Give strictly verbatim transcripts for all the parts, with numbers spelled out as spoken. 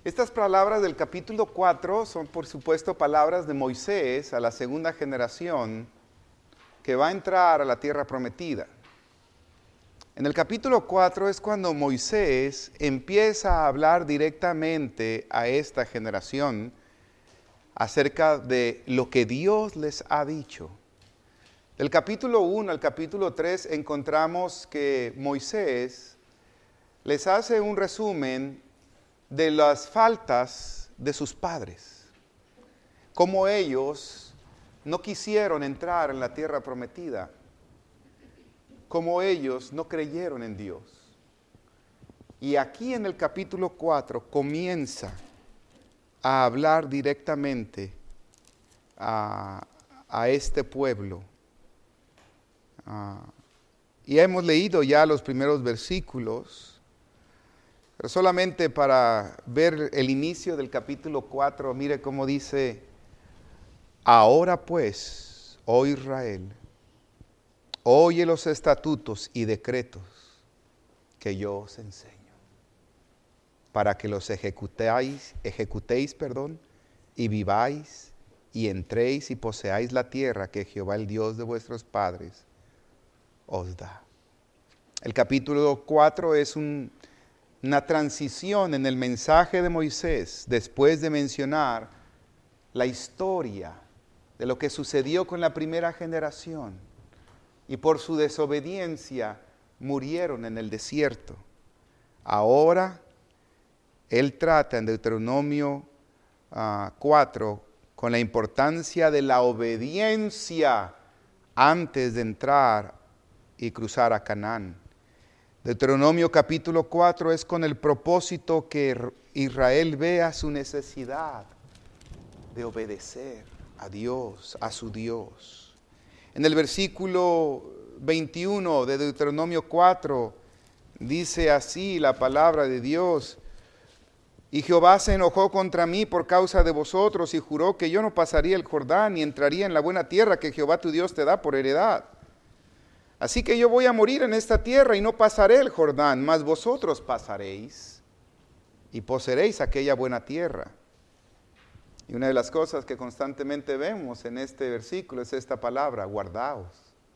Estas palabras del capítulo cuatro son, por supuesto, palabras de Moisés a la segunda generación que va a entrar a la tierra prometida. En el capítulo cuatro es cuando Moisés empieza a hablar directamente a esta generación acerca de lo que Dios les ha dicho. Del capítulo uno al capítulo tres encontramos que Moisés les hace un resumen de las faltas de sus padres, cómo ellos no quisieron entrar en la tierra prometida, cómo ellos no creyeron en Dios. Y aquí en el capítulo cuatro comienza a hablar directamente a, a este pueblo. Uh, y hemos leído ya los primeros versículos, pero solamente para ver el inicio del capítulo cuatro, mire cómo dice: ahora pues, oh Israel, oye los estatutos y decretos que yo os enseño, para que los ejecutéis, ejecutéis, perdón, y viváis, y entréis y poseáis la tierra que Jehová, el Dios de vuestros padres, os da. El capítulo cuatro es un, una transición en el mensaje de Moisés, después de mencionar la historia de lo que sucedió con la primera generación, y por su desobediencia murieron en el desierto. Ahora él trata en Deuteronomio uh, cuatro con la importancia de la obediencia antes de entrar y cruzar a Canaán. Deuteronomio capítulo cuatro es con el propósito que Israel vea su necesidad de obedecer a Dios, a su Dios. En el versículo veintiuno de Deuteronomio cuatro dice así la palabra de Dios: y Jehová se enojó contra mí por causa de vosotros y juró que yo no pasaría el Jordán ni entraría en la buena tierra que Jehová tu Dios te da por heredad. Así que yo voy a morir en esta tierra y no pasaré el Jordán, mas vosotros pasaréis y poseeréis aquella buena tierra. Y una de las cosas que constantemente vemos en este versículo es esta palabra: guardaos,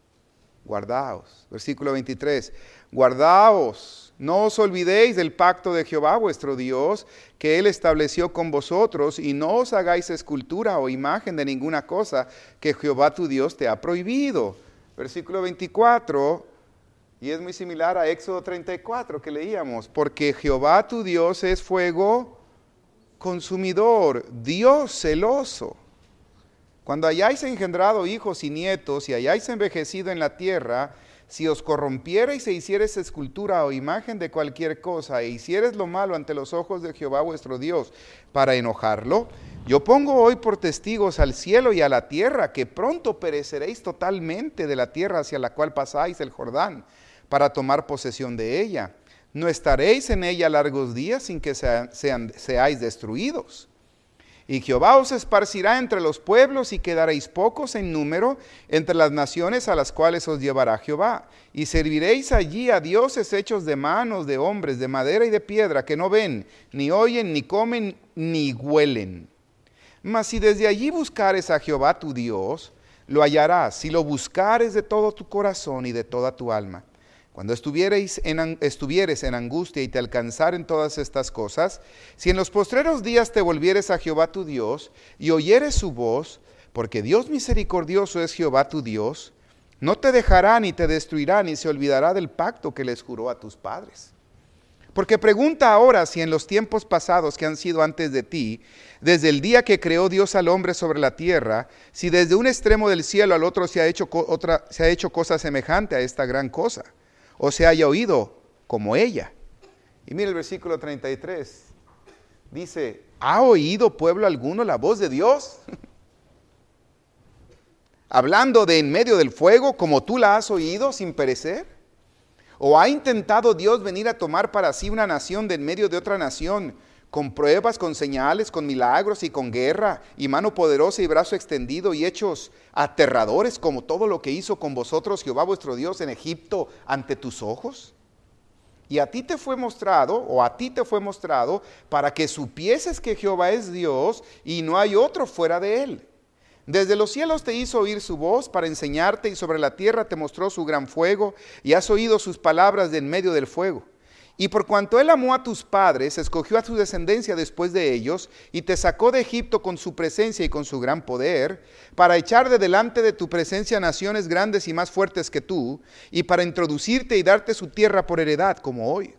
guardaos. Versículo veintitrés, guardaos, no os olvidéis del pacto de Jehová vuestro Dios, que Él estableció con vosotros, y no os hagáis escultura o imagen de ninguna cosa que Jehová tu Dios te ha prohibido. Versículo veinticuatro, y es muy similar a Éxodo treinta y cuatro que leíamos: porque Jehová tu Dios es fuego consumidor, Dios celoso. Cuando hayáis engendrado hijos y nietos y hayáis envejecido en la tierra, si os corrompiereis e hiciereis escultura o imagen de cualquier cosa, e hiciereis lo malo ante los ojos de Jehová vuestro Dios para enojarlo, yo pongo hoy por testigos al cielo y a la tierra que pronto pereceréis totalmente de la tierra hacia la cual pasáis el Jordán para tomar posesión de ella. No estaréis en ella largos días sin que sean, sean, seáis destruidos. Y Jehová os esparcirá entre los pueblos y quedaréis pocos en número entre las naciones a las cuales os llevará Jehová. Y serviréis allí a dioses hechos de manos de hombres, de madera y de piedra, que no ven, ni oyen, ni comen, ni huelen. Mas si desde allí buscares a Jehová tu Dios, lo hallarás, si lo buscares de todo tu corazón y de toda tu alma. Cuando estuviereis en, estuvieres en angustia y te alcanzaren todas estas cosas, si en los postreros días te volvieres a Jehová tu Dios y oyeres su voz, porque Dios misericordioso es Jehová tu Dios, no te dejará ni te destruirá ni se olvidará del pacto que les juró a tus padres. Porque pregunta ahora si en los tiempos pasados que han sido antes de ti, desde el día que creó Dios al hombre sobre la tierra, si desde un extremo del cielo al otro se ha hecho, otra, se ha hecho cosa semejante a esta gran cosa, o se haya oído como ella. Y mira el versículo treinta y tres, dice: ¿ha oído pueblo alguno la voz de Dios? Hablando de en medio del fuego, como tú la has oído sin perecer. ¿O ha intentado Dios venir a tomar para sí una nación de en medio de otra nación, con pruebas, con señales, con milagros y con guerra, y mano poderosa y brazo extendido, y hechos aterradores, como todo lo que hizo con vosotros Jehová vuestro Dios en Egipto ante tus ojos? Y a ti te fue mostrado, o a ti te fue mostrado, para que supieses que Jehová es Dios y no hay otro fuera de él. Desde los cielos te hizo oír su voz para enseñarte, y sobre la tierra te mostró su gran fuego, y has oído sus palabras de en medio del fuego. Y por cuanto él amó a tus padres, escogió a su descendencia después de ellos, y te sacó de Egipto con su presencia y con su gran poder, para echar de delante de tu presencia naciones grandes y más fuertes que tú, y para introducirte y darte su tierra por heredad, como hoy.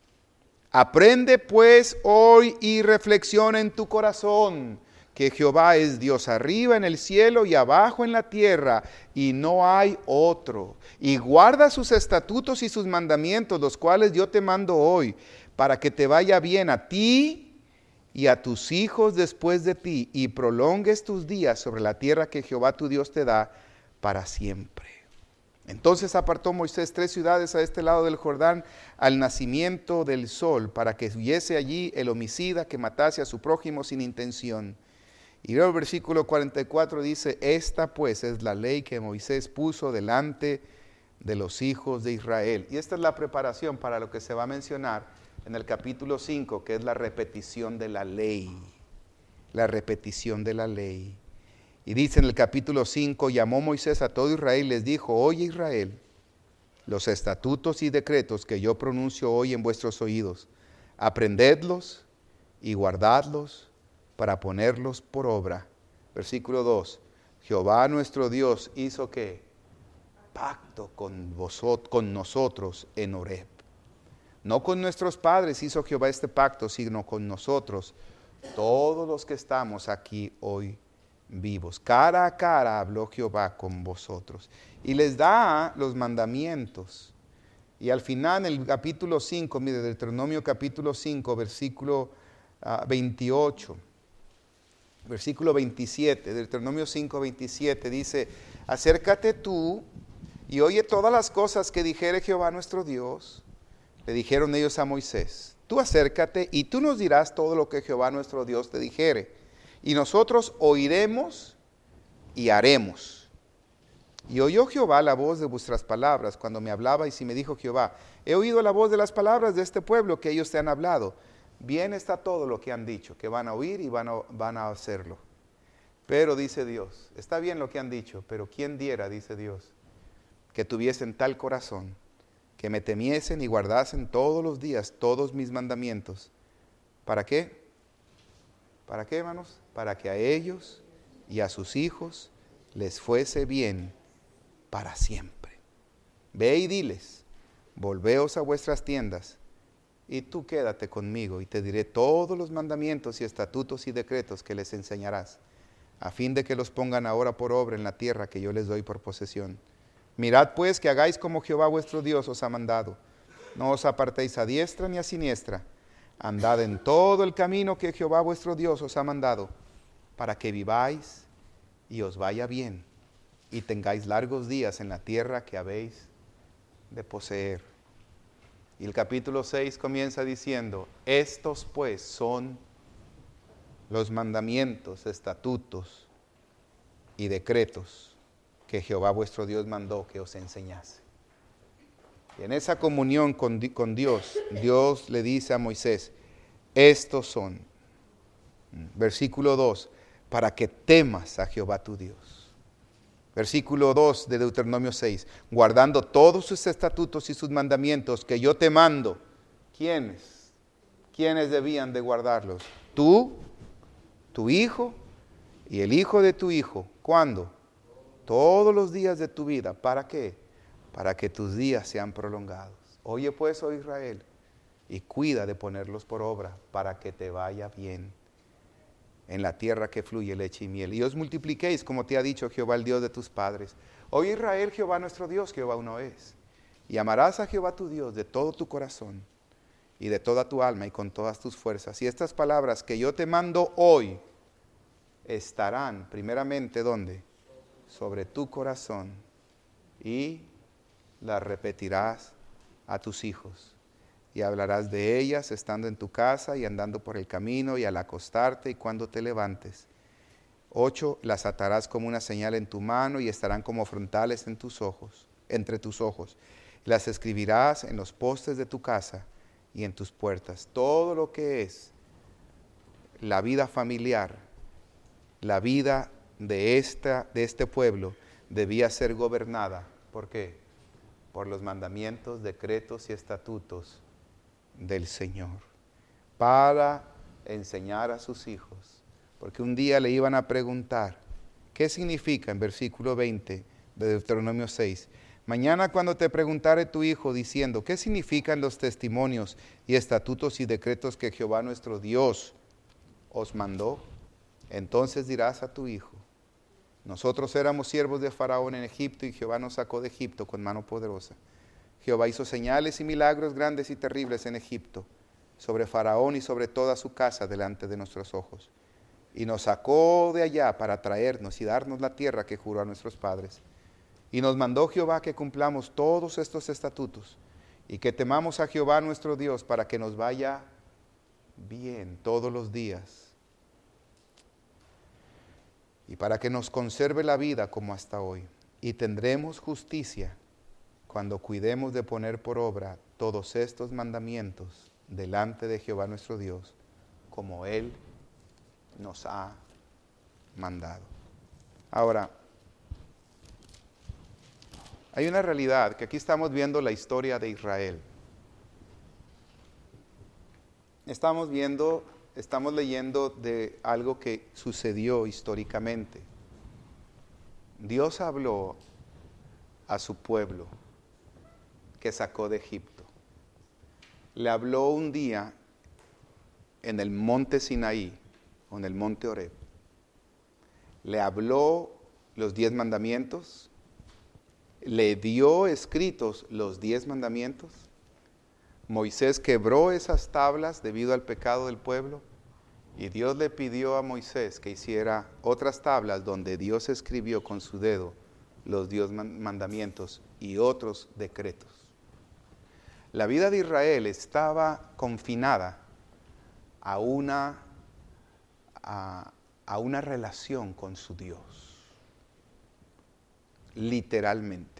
Aprende pues hoy y reflexiona en tu corazón, que Jehová es Dios arriba en el cielo y abajo en la tierra, y no hay otro. Y guarda sus estatutos y sus mandamientos, los cuales yo te mando hoy, para que te vaya bien a ti y a tus hijos después de ti, y prolongues tus días sobre la tierra que Jehová tu Dios te da para siempre. Entonces apartó Moisés tres ciudades a este lado del Jordán al nacimiento del sol, para que hubiese allí el homicida que matase a su prójimo sin intención. Y luego el versículo cuarenta y cuatro dice, esta pues es la ley que Moisés puso delante de los hijos de Israel. Y esta es la preparación para lo que se va a mencionar en el capítulo cinco, que es la repetición de la ley. La repetición de la ley. Y dice en el capítulo cinco, llamó Moisés a todo Israel y les dijo, oye Israel, los estatutos y decretos que yo pronuncio hoy en vuestros oídos, aprendedlos y guardadlos para ponerlos por obra. Versículo dos, Jehová nuestro Dios hizo ¿qué? Pacto con vosotros, con nosotros en Horeb. No con nuestros padres hizo Jehová este pacto, sino con nosotros, todos los que estamos aquí hoy vivos. Cara a cara habló Jehová con vosotros. Y les da los mandamientos. Y al final, en el capítulo cinco, mire, Deuteronomio capítulo cinco, versículo uh, veintiocho. Versículo veintisiete, Deuteronomio cinco, veintisiete, dice, acércate tú y oye todas las cosas que dijere Jehová nuestro Dios. Le dijeron ellos a Moisés, tú acércate y tú nos dirás todo lo que Jehová nuestro Dios te dijere. Y nosotros oiremos y haremos. Y oyó Jehová la voz de vuestras palabras cuando me hablabais, y me dijo Jehová, he oído la voz de las palabras de este pueblo que ellos te han hablado. Bien está todo lo que han dicho, que van a oír y van a, van a hacerlo. Pero dice Dios, está bien lo que han dicho, pero ¿quién diera, dice Dios, que tuviesen tal corazón, que me temiesen y guardasen todos los días todos mis mandamientos? ¿Para qué? ¿Para qué, hermanos? Para que a ellos y a sus hijos les fuese bien para siempre. Ve y diles, volveos a vuestras tiendas, y tú quédate conmigo, y te diré todos los mandamientos y estatutos y decretos que les enseñarás, a fin de que los pongan ahora por obra en la tierra que yo les doy por posesión. Mirad pues que hagáis como Jehová vuestro Dios os ha mandado. No os apartéis a diestra ni a siniestra. Andad en todo el camino que Jehová vuestro Dios os ha mandado, para que viváis y os vaya bien, y tengáis largos días en la tierra que habéis de poseer. Y el capítulo seis comienza diciendo, estos pues son los mandamientos, estatutos y decretos que Jehová vuestro Dios mandó que os enseñase. Y en esa comunión con, con Dios, Dios le dice a Moisés, estos son, versículo dos, para que temas a Jehová tu Dios. Versículo dos de Deuteronomio seis, guardando todos sus estatutos y sus mandamientos que yo te mando. ¿Quiénes? ¿Quiénes debían de guardarlos? Tú, tu hijo y el hijo de tu hijo. ¿Cuándo? Todos los días de tu vida. ¿Para qué? Para que tus días sean prolongados. Oye pues, oh Israel, y cuida de ponerlos por obra para que te vaya bien en la tierra que fluye leche y miel. Y os multipliquéis, como te ha dicho Jehová, el Dios de tus padres. Oye Israel, Jehová nuestro Dios, Jehová uno es. Y amarás a Jehová tu Dios de todo tu corazón y de toda tu alma y con todas tus fuerzas. Y estas palabras que yo te mando hoy estarán primeramente, ¿dónde? Sobre tu corazón, y las repetirás a tus hijos. Y hablarás de ellas estando en tu casa y andando por el camino y al acostarte y cuando te levantes. Ocho, las atarás como una señal en tu mano y estarán como frontales en tus ojos, entre tus ojos. Las escribirás en los postes de tu casa y en tus puertas. Todo lo que es la vida familiar, la vida de, esta, de este pueblo debía ser gobernada. ¿Por qué? Por los mandamientos, decretos y estatutos del Señor. Para enseñar a sus hijos. Porque un día le iban a preguntar, ¿qué significa en versículo veinte de Deuteronomio seis? Mañana cuando te preguntare tu hijo diciendo, ¿qué significan los testimonios y estatutos y decretos que Jehová nuestro Dios os mandó? Entonces dirás a tu hijo, nosotros éramos siervos de Faraón en Egipto y Jehová nos sacó de Egipto con mano poderosa. Jehová hizo señales y milagros grandes y terribles en Egipto, sobre Faraón y sobre toda su casa delante de nuestros ojos. Y nos sacó de allá para traernos y darnos la tierra que juró a nuestros padres. Y nos mandó Jehová que cumplamos todos estos estatutos y que temamos a Jehová nuestro Dios para que nos vaya bien todos los días y para que nos conserve la vida como hasta hoy. Y tendremos justicia cuando cuidemos de poner por obra todos estos mandamientos delante de Jehová nuestro Dios, como Él nos ha mandado. Ahora, hay una realidad, que aquí estamos viendo la historia de Israel. Estamos viendo, estamos leyendo de algo que sucedió históricamente. Dios habló a su pueblo que sacó de Egipto. Le habló un día en el monte Sinaí, o en el monte Horeb. Le habló los diez mandamientos, le dio escritos los diez mandamientos. Moisés quebró esas tablas debido al pecado del pueblo y Dios le pidió a Moisés que hiciera otras tablas donde Dios escribió con su dedo los diez mandamientos y otros decretos. La vida de Israel estaba confinada a una, a, a una relación con su Dios, literalmente.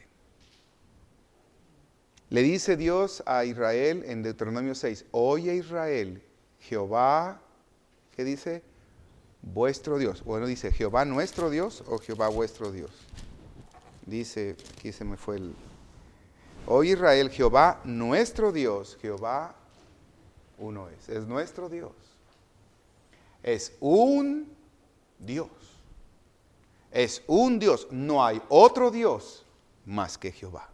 Le dice Dios a Israel en Deuteronomio seis, oye Israel, Jehová, ¿qué dice? Vuestro Dios. Bueno, dice Jehová nuestro Dios o Jehová vuestro Dios. Dice, aquí se me fue el... Oye Israel, Jehová nuestro Dios, Jehová uno es, es nuestro Dios. Es un Dios. Es un Dios, no hay otro Dios más que Jehová.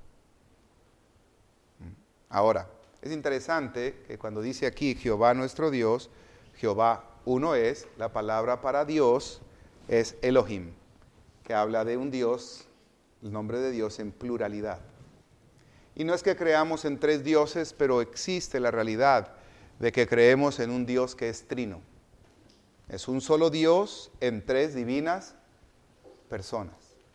Ahora, es interesante que cuando dice aquí Jehová nuestro Dios, Jehová uno es, la palabra para Dios es Elohim, que habla de un Dios, el nombre de Dios en pluralidad. Y no es que creamos en tres dioses, pero existe la realidad de que creemos en un Dios que es trino. Es un solo Dios en tres divinas personas.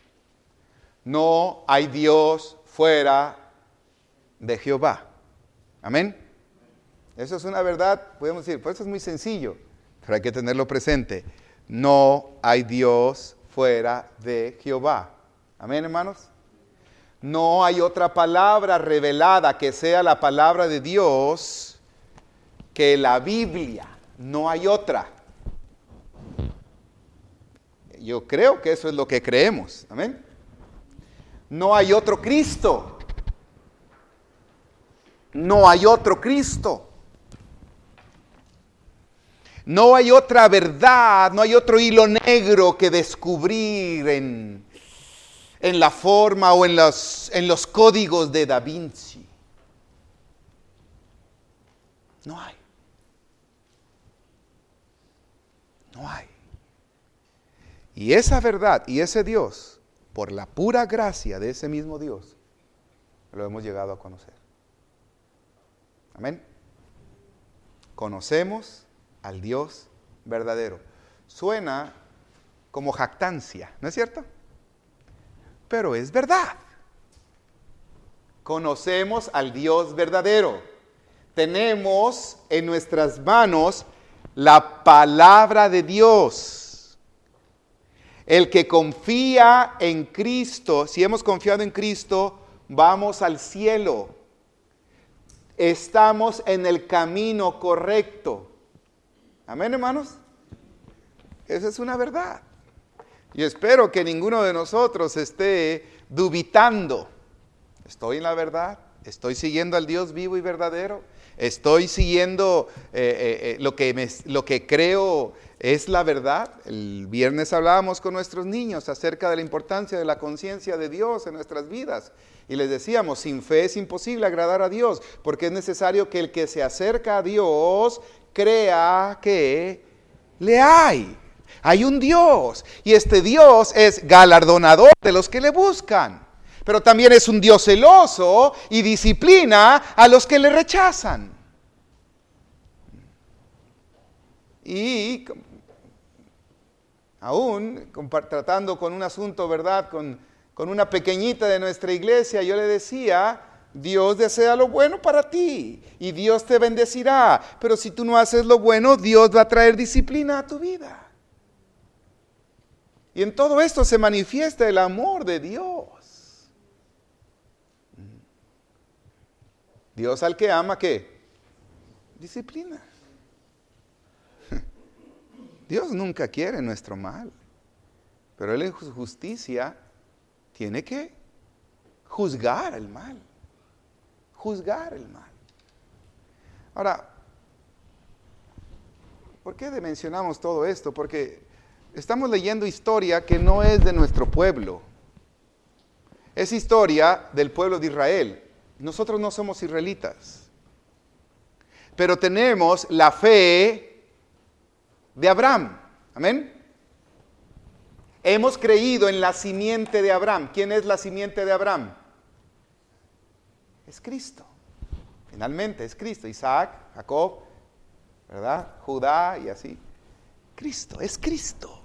No hay Dios fuera de Jehová. Amén. Eso es una verdad, podemos decir, pues eso es muy sencillo, pero hay que tenerlo presente. No hay Dios fuera de Jehová. Amén, hermanos. No hay otra palabra revelada que sea la palabra de Dios que la Biblia. No hay otra. Yo creo que eso es lo que creemos. Amén. No hay otro Cristo. No hay otro Cristo. No hay otra verdad, no hay otro hilo negro que descubrir en, en la forma o en los, en los códigos de Da Vinci. No hay. No hay. Y esa verdad y ese Dios, por la pura gracia de ese mismo Dios, lo hemos llegado a conocer. Amén. Conocemos al Dios verdadero. Suena como jactancia, ¿no es cierto? Pero es verdad. Conocemos al Dios verdadero. Tenemos en nuestras manos la palabra de Dios. El que confía en Cristo, si hemos confiado en Cristo, vamos al cielo. Estamos en el camino correcto. Amén, hermanos. Esa es una verdad. Y espero que ninguno de nosotros esté dubitando. ¿Estoy en la verdad? ¿Estoy siguiendo al Dios vivo y verdadero? ¿Estoy siguiendo eh, eh, eh, lo, que me, lo que creo es la verdad? El viernes hablábamos con nuestros niños acerca de la importancia de la conciencia de Dios en nuestras vidas. Y les decíamos, sin fe es imposible agradar a Dios, porque es necesario que el que se acerca a Dios crea que le hay. Hay un Dios, y este Dios es galardonador de los que le buscan. Pero también es un Dios celoso y disciplina a los que le rechazan. Y aún tratando con un asunto, ¿verdad? Con, con una pequeñita de nuestra iglesia, yo le decía, Dios desea lo bueno para ti y Dios te bendecirá. Pero si tú no haces lo bueno, Dios va a traer disciplina a tu vida. Y en todo esto se manifiesta el amor de Dios. Dios al que ama, ¿qué? Disciplina. Dios nunca quiere nuestro mal, pero Él en su justicia tiene que juzgar el mal. Juzgar el mal. Ahora, ¿por qué mencionamos todo esto? Porque estamos leyendo historia que no es de nuestro pueblo. Es historia del pueblo de Israel. Nosotros no somos israelitas, pero tenemos la fe de Abraham. Amén. Hemos creído en la simiente de Abraham. ¿Quién es la simiente de Abraham? Es Cristo. Finalmente es Cristo. Isaac, Jacob, ¿verdad? Judá y así. Cristo, es Cristo.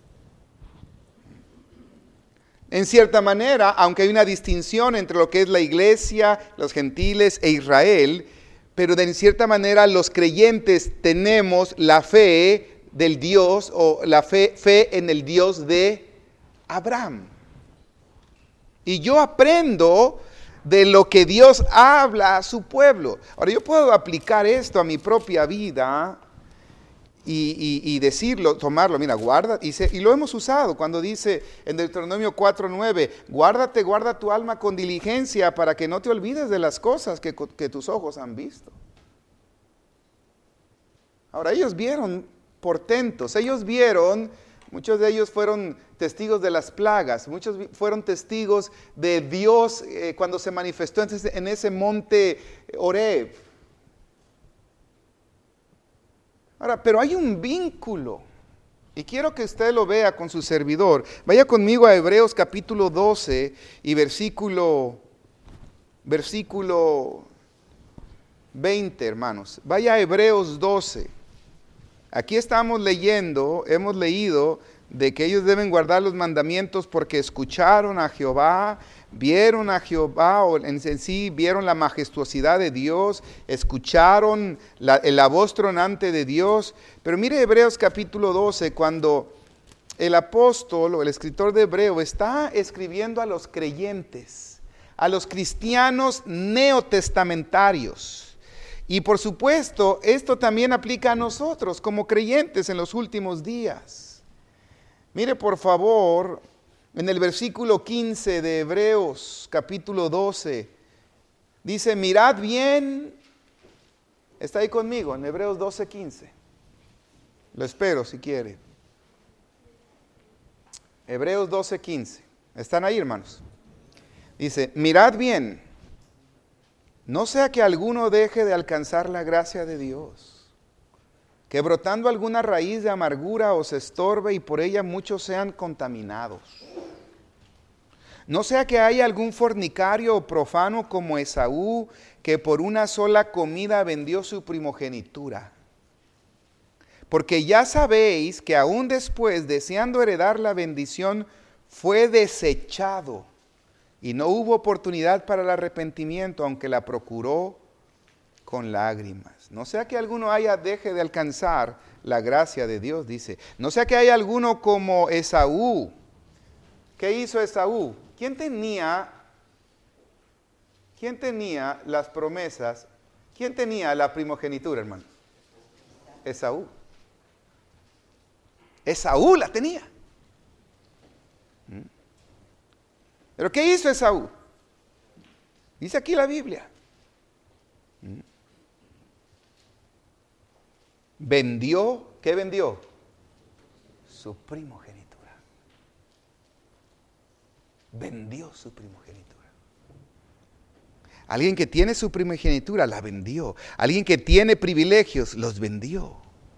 En cierta manera, aunque hay una distinción entre lo que es la iglesia, los gentiles e Israel, pero de cierta manera los creyentes tenemos la fe del Dios o la fe, fe en el Dios de Abraham. Y yo aprendo de lo que Dios habla a su pueblo. Ahora yo puedo aplicar esto a mi propia vida y, y, y decirlo, tomarlo, mira, guarda, y, se, y lo hemos usado cuando dice en Deuteronomio cuatro nueve, guárdate, guarda tu alma con diligencia para que no te olvides de las cosas que, que tus ojos han visto. Ahora ellos vieron portentos, ellos vieron, muchos de ellos fueron testigos de las plagas, muchos fueron testigos de Dios eh, cuando se manifestó en ese monte Horeb. Ahora, pero hay un vínculo, y quiero que usted lo vea con su servidor. Vaya conmigo a Hebreos capítulo doce y versículo, versículo veinte, hermanos. Vaya a Hebreos doce. Aquí estamos leyendo, hemos leído de que ellos deben guardar los mandamientos porque escucharon a Jehová, vieron a Jehová, o en sí vieron la majestuosidad de Dios, escucharon la, la voz tronante de Dios. Pero mire Hebreos capítulo doce, cuando el apóstol o el escritor de Hebreo está escribiendo a los creyentes, a los cristianos neotestamentarios. Y por supuesto, esto también aplica a nosotros como creyentes en los últimos días. Mire por favor, en el versículo quince de Hebreos capítulo doce, dice, mirad bien, está ahí conmigo, en Hebreos doce quince. Lo espero si quiere. Hebreos doce quince. ¿Están ahí, hermanos? Dice, mirad bien, no sea que alguno deje de alcanzar la gracia de Dios, que brotando alguna raíz de amargura os estorbe y por ella muchos sean contaminados. No sea que haya algún fornicario o profano como Esaú, que por una sola comida vendió su primogenitura. Porque ya sabéis que aún después, deseando heredar la bendición, fue desechado y no hubo oportunidad para el arrepentimiento, aunque la procuró con lágrimas. No sea que alguno haya deje de alcanzar la gracia de Dios, dice. No sea que haya alguno como Esaú. ¿Qué hizo Esaú? ¿Quién tenía ¿quién tenía las promesas? ¿Quién tenía la primogenitura, hermano? Esaú. Esaú la tenía. ¿Pero qué hizo Esaú? Dice aquí la Biblia. Vendió, ¿qué vendió? Su primogenitura. Vendió su primogenitura. Alguien que tiene su primogenitura la vendió. Alguien que tiene privilegios los vendió.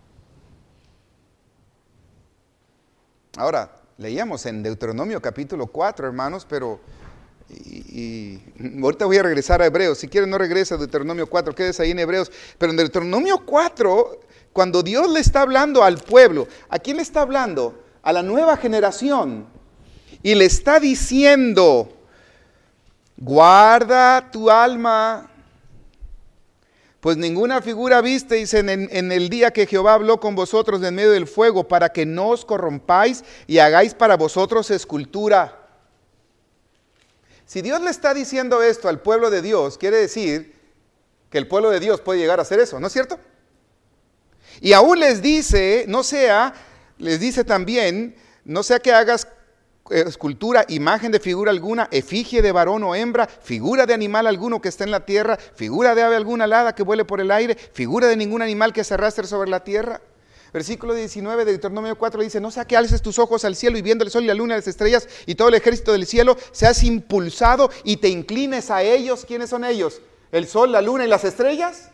Ahora, leíamos en Deuteronomio capítulo cuatro, hermanos, pero y, y ahorita voy a regresar a Hebreos. Si quieren no regresa a Deuteronomio cuatro, quédese ahí en Hebreos. Pero en Deuteronomio cuatro, cuando Dios le está hablando al pueblo, ¿a quién le está hablando? A la nueva generación. Y le está diciendo: guarda tu alma, pues ninguna figura visteis en, en, en el día que Jehová habló con vosotros en medio del fuego, para que no os corrompáis y hagáis para vosotros escultura. Si Dios le está diciendo esto al pueblo de Dios, quiere decir que el pueblo de Dios puede llegar a hacer eso, ¿no es cierto? Y aún les dice, no sea, les dice también, no sea que hagas escultura, imagen de figura alguna, efigie de varón o hembra, figura de animal alguno que está en la tierra, figura de ave alguna alada que vuele por el aire, figura de ningún animal que se arrastre sobre la tierra. Versículo diecinueve de Deuteronomio cuatro dice: no sea que alces tus ojos al cielo y viendo el sol y la luna y las estrellas y todo el ejército del cielo, seas impulsado y te inclines a ellos. ¿Quiénes son ellos? ¿El sol, la luna y las estrellas?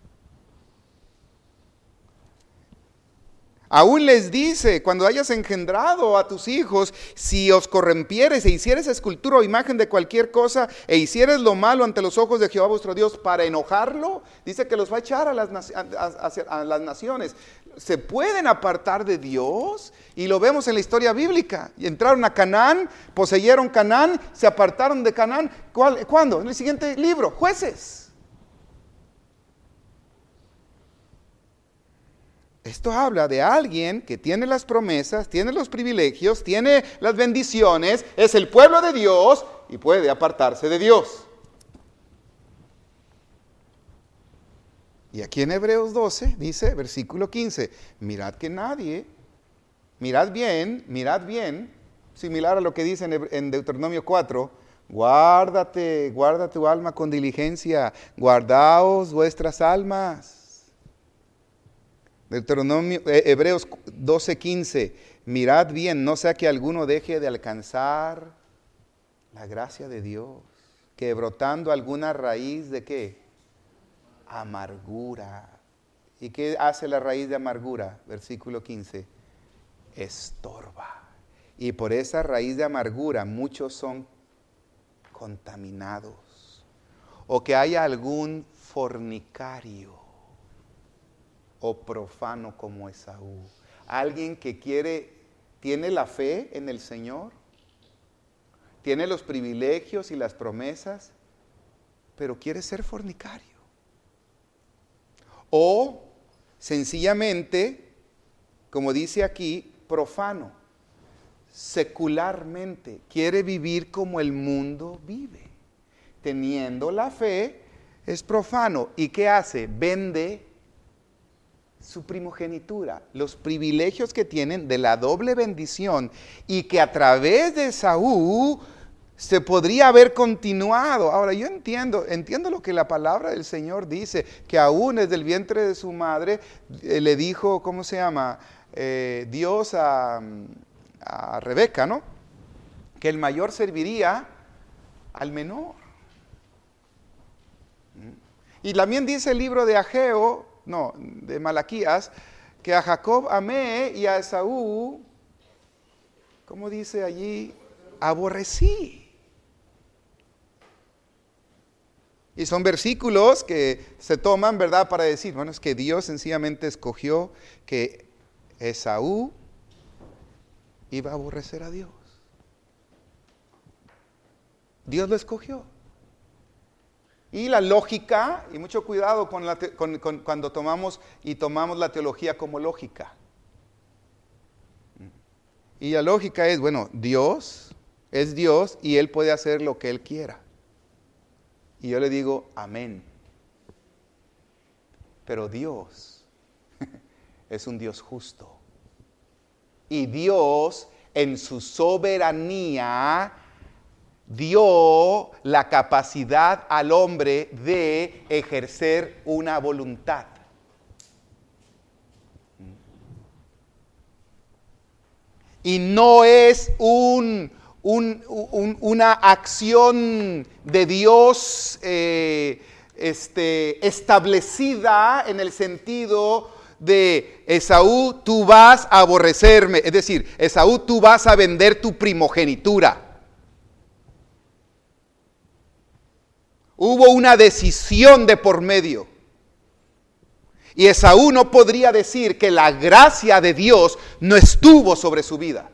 Aún les dice: cuando hayas engendrado a tus hijos, si os corrompieres e hicieres escultura o imagen de cualquier cosa, e hicieres lo malo ante los ojos de Jehová vuestro Dios para enojarlo, dice que los va a echar a las, a, a, a las naciones. Se pueden apartar de Dios, y lo vemos en la historia bíblica. Y entraron a Canaán, poseyeron Canaán, se apartaron de Canaán. ¿Cuál, ¿Cuándo? En el siguiente libro, Jueces. Esto habla de alguien que tiene las promesas, tiene los privilegios, tiene las bendiciones, es el pueblo de Dios y puede apartarse de Dios. Y aquí en Hebreos doce dice, versículo quince, mirad que nadie, mirad bien, mirad bien, similar a lo que dice en Deuteronomio cuatro, guárdate, guarda tu alma con diligencia, guardaos vuestras almas. Deuteronomio, eh, Hebreos doce quince, mirad bien, no sea que alguno deje de alcanzar la gracia de Dios, que brotando alguna raíz de ¿qué? Amargura. ¿Y qué hace la raíz de amargura? Versículo quince, estorba. Y por esa raíz de amargura muchos son contaminados. O que haya algún fornicario o profano como Esaú. Alguien que quiere, tiene la fe en el Señor, tiene los privilegios y las promesas, pero quiere ser fornicario. O sencillamente, como dice aquí, profano, secularmente, quiere vivir como el mundo vive. Teniendo la fe, es profano. ¿Y qué hace? Vende su primogenitura, los privilegios que tienen de la doble bendición, y que a través de Esaú se podría haber continuado. Ahora yo entiendo, entiendo lo que la palabra del Señor dice, que aún desde el vientre de su madre eh, le dijo, ¿cómo se llama? Eh, Dios a, a Rebeca, ¿no? Que el mayor serviría al menor. Y también dice el libro de Ageo, no, de Malaquías, que a Jacob amé y a Esaú, ¿cómo dice allí? Aborrecí. Y son versículos que se toman, ¿verdad?, para decir, bueno, es que Dios sencillamente escogió que Esaú iba a aborrecer a Dios. Dios lo escogió. Y la lógica, y mucho cuidado con la te, con, con, cuando tomamos y tomamos la teología como lógica. Y la lógica es, bueno, Dios es Dios y Él puede hacer lo que Él quiera. Y yo le digo, amén. Pero Dios es un Dios justo. Y Dios en su soberanía dio la capacidad al hombre de ejercer una voluntad. Y no es un, un, un, una acción de Dios eh, este, establecida en el sentido de Esaú, tú vas a aborrecerme. Es decir, Esaú, tú vas a vender tu primogenitura. Hubo una decisión de por medio. Y Esaú no podría decir que la gracia de Dios no estuvo sobre su vida.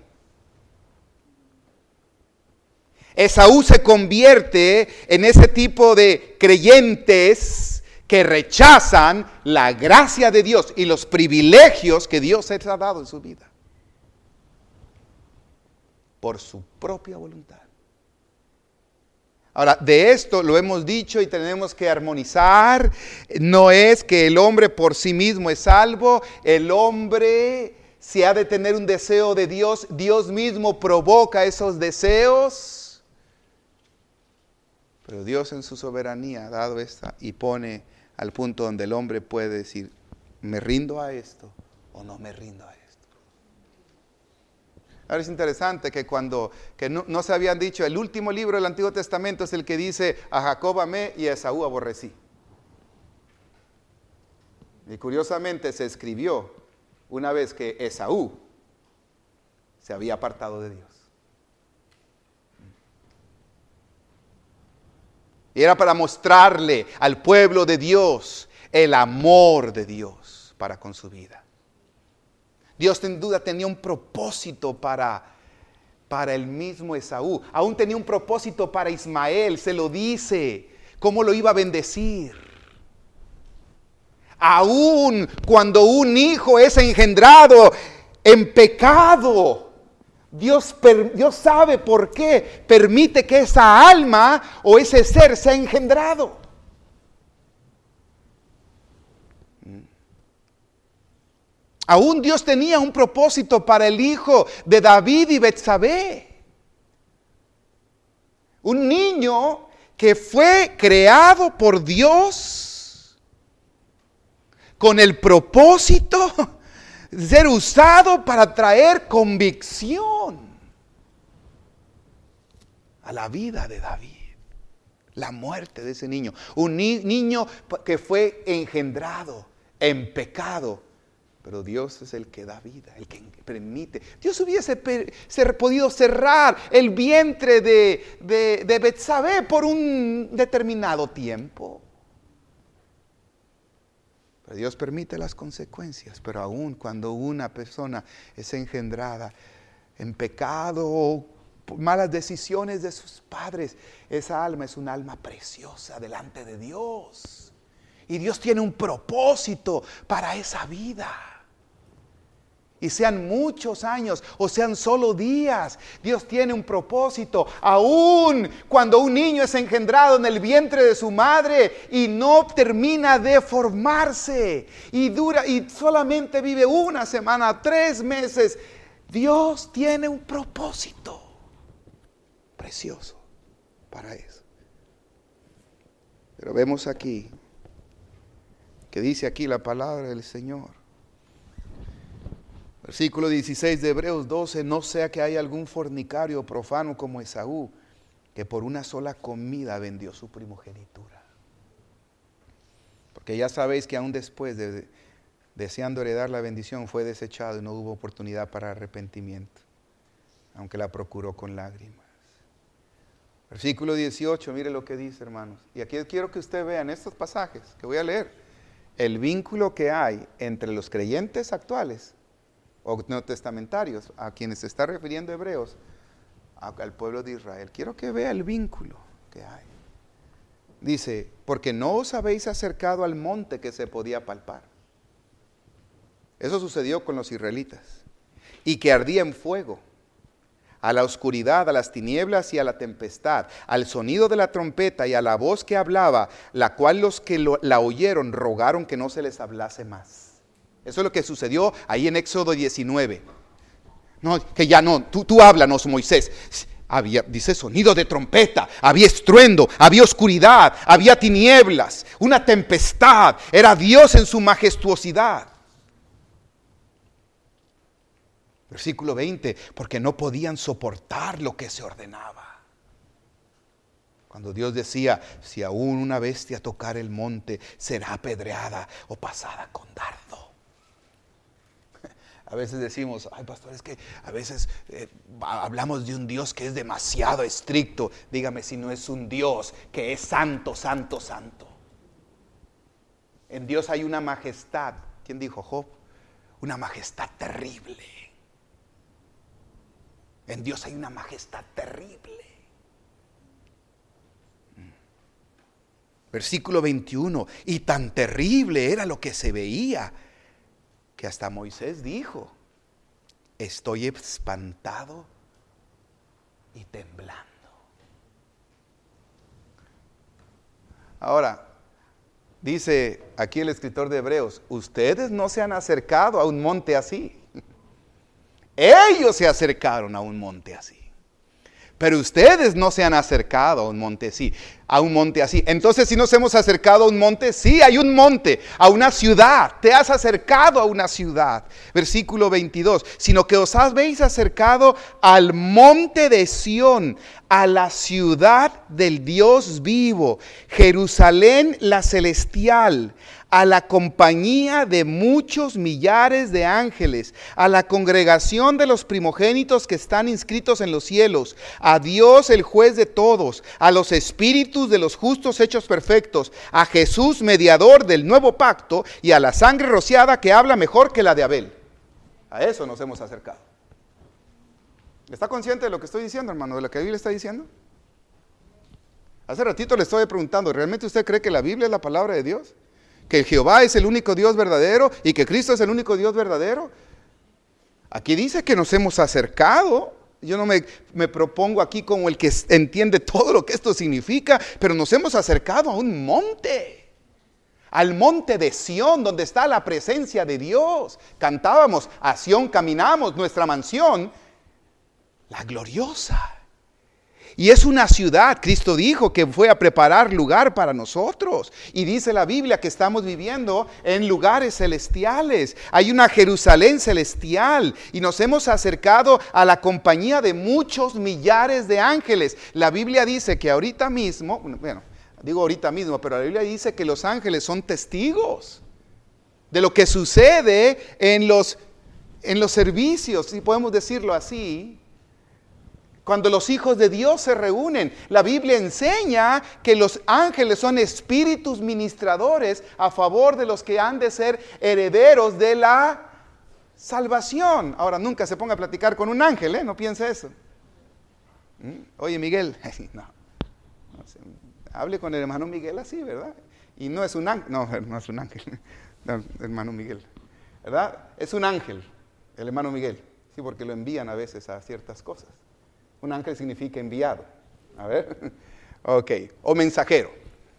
Esaú se convierte en ese tipo de creyentes que rechazan la gracia de Dios y los privilegios que Dios les ha dado en su vida por su propia voluntad. Ahora, de esto lo hemos dicho y tenemos que armonizar. No es que el hombre por sí mismo es salvo. El hombre, si ha de tener un deseo de Dios, Dios mismo provoca esos deseos. Pero Dios en su soberanía ha dado esta y pone al punto donde el hombre puede decir, me rindo a esto o no me rindo a esto. Ahora es interesante que cuando que no, no se habían dicho, el último libro del Antiguo Testamento es el que dice, a Jacob amé y a Esaú aborrecí. Y curiosamente se escribió una vez que Esaú se había apartado de Dios. Y era para mostrarle al pueblo de Dios el amor de Dios para con su vida. Dios sin duda tenía un propósito para, para el mismo Esaú. Aún tenía un propósito para Ismael, se lo dice, cómo lo iba a bendecir. Aún cuando un hijo es engendrado en pecado, Dios, Dios sabe por qué permite que esa alma o ese ser sea engendrado. Aún Dios tenía un propósito para el hijo de David y Betsabé. Un niño que fue creado por Dios con el propósito de ser usado para traer convicción a la vida de David. La muerte de ese niño. Un ni- niño que fue engendrado en pecado. Pero Dios es el que da vida, el que permite. Dios hubiese per, ser, podido cerrar el vientre de, de, de Betsabé por un determinado tiempo. Pero Dios permite las consecuencias. Pero aún cuando una persona es engendrada en pecado o por malas decisiones de sus padres, esa alma es un alma preciosa delante de Dios. Y Dios tiene un propósito para esa vida. Y sean muchos años o sean solo días, Dios tiene un propósito. Aún cuando un niño es engendrado en el vientre de su madre y no termina de formarse y dura y solamente vive una semana, tres meses, Dios tiene un propósito precioso para eso. Pero vemos aquí que dice aquí la palabra del Señor. Versículo dieciséis de Hebreos doce, no sea que haya algún fornicario profano como Esaú, que por una sola comida vendió su primogenitura. Porque ya sabéis que aún después de, deseando heredar la bendición, fue desechado y no hubo oportunidad para arrepentimiento, aunque la procuró con lágrimas. Versículo dieciocho, mire lo que dice, hermanos. Y aquí quiero que usted vea en estos pasajes que voy a leer, el vínculo que hay entre los creyentes actuales o neotestamentarios, a quienes se está refiriendo Hebreos, al pueblo de Israel. Quiero que vea el vínculo que hay. Dice, porque no os habéis acercado al monte que se podía palpar. Eso sucedió con los israelitas. Y que ardía en fuego, a la oscuridad, a las tinieblas y a la tempestad, al sonido de la trompeta y a la voz que hablaba, la cual los que lo, la oyeron rogaron que no se les hablase más. Eso es lo que sucedió ahí en Éxodo diecinueve. No, que ya no, tú, tú háblanos, Moisés. Había, dice, sonido de trompeta, había estruendo, había oscuridad, había tinieblas, una tempestad. Era Dios en su majestuosidad. Versículo veinte, porque no podían soportar lo que se ordenaba. Cuando Dios decía, si aún una bestia tocar el monte, será apedreada o pasada con dardo. A veces decimos, ay pastor, es que a veces eh, hablamos de un Dios que es demasiado estricto. Dígame si no es un Dios que es santo, santo, santo. En Dios hay una majestad. ¿Quién dijo, Job? Una majestad terrible. En Dios hay una majestad terrible. Versículo veintiuno, y tan terrible era lo que se veía, que hasta Moisés dijo, estoy espantado y temblando. Ahora, dice aquí el escritor de Hebreos, ustedes no se han acercado a un monte así. Ellos se acercaron a un monte así. Pero ustedes no se han acercado a un monte así, a un monte así. Entonces, si nos hemos acercado a un monte, sí, hay un monte, a una ciudad. Te has acercado a una ciudad. Versículo veintidós. Sino que os habéis acercado al monte de Sión, a la ciudad del Dios vivo, Jerusalén la celestial, a la compañía de muchos millares de ángeles, a la congregación de los primogénitos que están inscritos en los cielos, a Dios el juez de todos, a los espíritus de los justos hechos perfectos, a Jesús mediador del nuevo pacto y a la sangre rociada que habla mejor que la de Abel. A eso nos hemos acercado. ¿Está consciente de lo que estoy diciendo, hermano? ¿De lo que la Biblia está diciendo? Hace ratito le estoy preguntando, ¿realmente usted cree que la Biblia es la palabra de Dios? ¿Que Jehová es el único Dios verdadero y que Cristo es el único Dios verdadero? Aquí dice que nos hemos acercado. Yo no me, me propongo aquí como el que entiende todo lo que esto significa, pero nos hemos acercado a un monte. Al monte de Sión, donde está la presencia de Dios. Cantábamos, a Sión caminamos, nuestra mansión, la gloriosa. Y es una ciudad, Cristo dijo que fue a preparar lugar para nosotros. Y dice la Biblia que estamos viviendo en lugares celestiales. Hay una Jerusalén celestial y nos hemos acercado a la compañía de muchos millares de ángeles. La Biblia dice que ahorita mismo, bueno, digo ahorita mismo, pero la Biblia dice que los ángeles son testigos de lo que sucede en los, en los servicios, si podemos decirlo así. Cuando los hijos de Dios se reúnen, la Biblia enseña que los ángeles son espíritus ministradores a favor de los que han de ser herederos de la salvación. Ahora, nunca se ponga a platicar con un ángel, ¿eh? No piense eso. ¿Mm? Oye, Miguel, no, no sé, hable con el hermano Miguel así, ¿verdad? Y no es un ángel, no, no es un ángel, no, hermano Miguel, ¿verdad? Es un ángel, el hermano Miguel, sí, porque lo envían a veces a ciertas cosas. Un ángel significa enviado. A ver. Ok. O mensajero.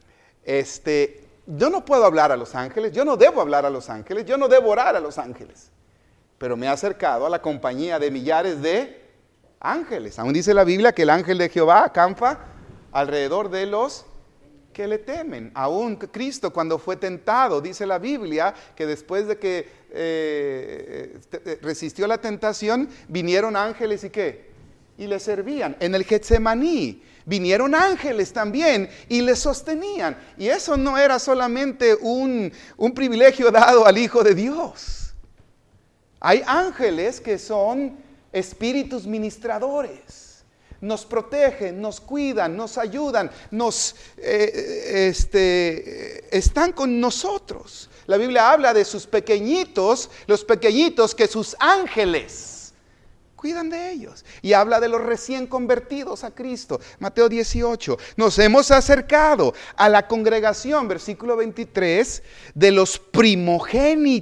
Este, yo no puedo hablar a los ángeles. Yo no debo hablar a los ángeles. Yo no debo orar a los ángeles. Pero me he acercado a la compañía de millares de ángeles. Aún dice la Biblia que el ángel de Jehová acampa alrededor de los que le temen. Aún Cristo cuando fue tentado, dice la Biblia, que después de que eh, resistió la tentación, vinieron ángeles y ¿qué? Y le servían. En el Getsemaní vinieron ángeles también y le sostenían. Y eso no era solamente un, un privilegio dado al Hijo de Dios. Hay ángeles que son espíritus ministradores. Nos protegen, nos cuidan, nos ayudan, nos eh, este, están con nosotros. La Biblia habla de sus pequeñitos, los pequeñitos que sus ángeles cuidan de ellos. Y habla de los recién convertidos a Cristo. Mateo dieciocho. Nos hemos acercado a la congregación, versículo veintitrés, de los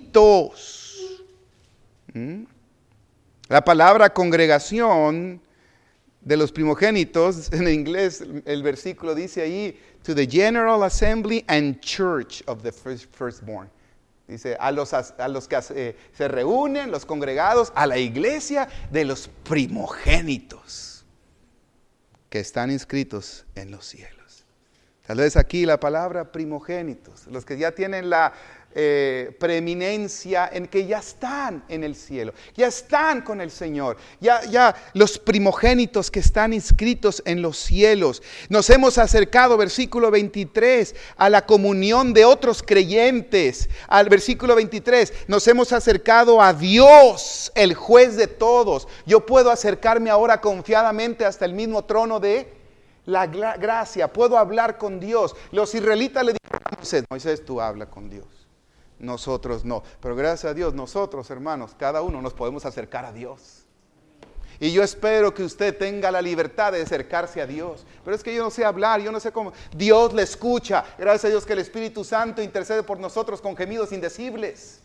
primogénitos. ¿Mm? La palabra congregación de los primogénitos, en inglés el versículo dice ahí, to the general assembly and church of the first, firstborn. Dice, a los, a los que eh, se reúnen, los congregados, a la iglesia de los primogénitos que están inscritos en los cielos. Tal vez aquí la palabra primogénitos, los que ya tienen la eh, preeminencia en que ya están en el cielo, ya están con el Señor, ya, ya los primogénitos que están inscritos en los cielos. Nos hemos acercado, versículo veintitrés, a la comunión de otros creyentes. Al versículo veintitrés, nos hemos acercado a Dios, el juez de todos. Yo puedo acercarme ahora confiadamente hasta el mismo trono de la gracia, puedo hablar con Dios. Los israelitas le dijeron a Moisés, Moisés, tú habla con Dios. Nosotros no, pero gracias a Dios, nosotros hermanos, cada uno nos podemos acercar a Dios. Y yo espero que usted tenga la libertad de acercarse a Dios. Pero es que yo no sé hablar, yo no sé cómo. Dios le escucha. Gracias a Dios que el Espíritu Santo intercede por nosotros con gemidos indecibles.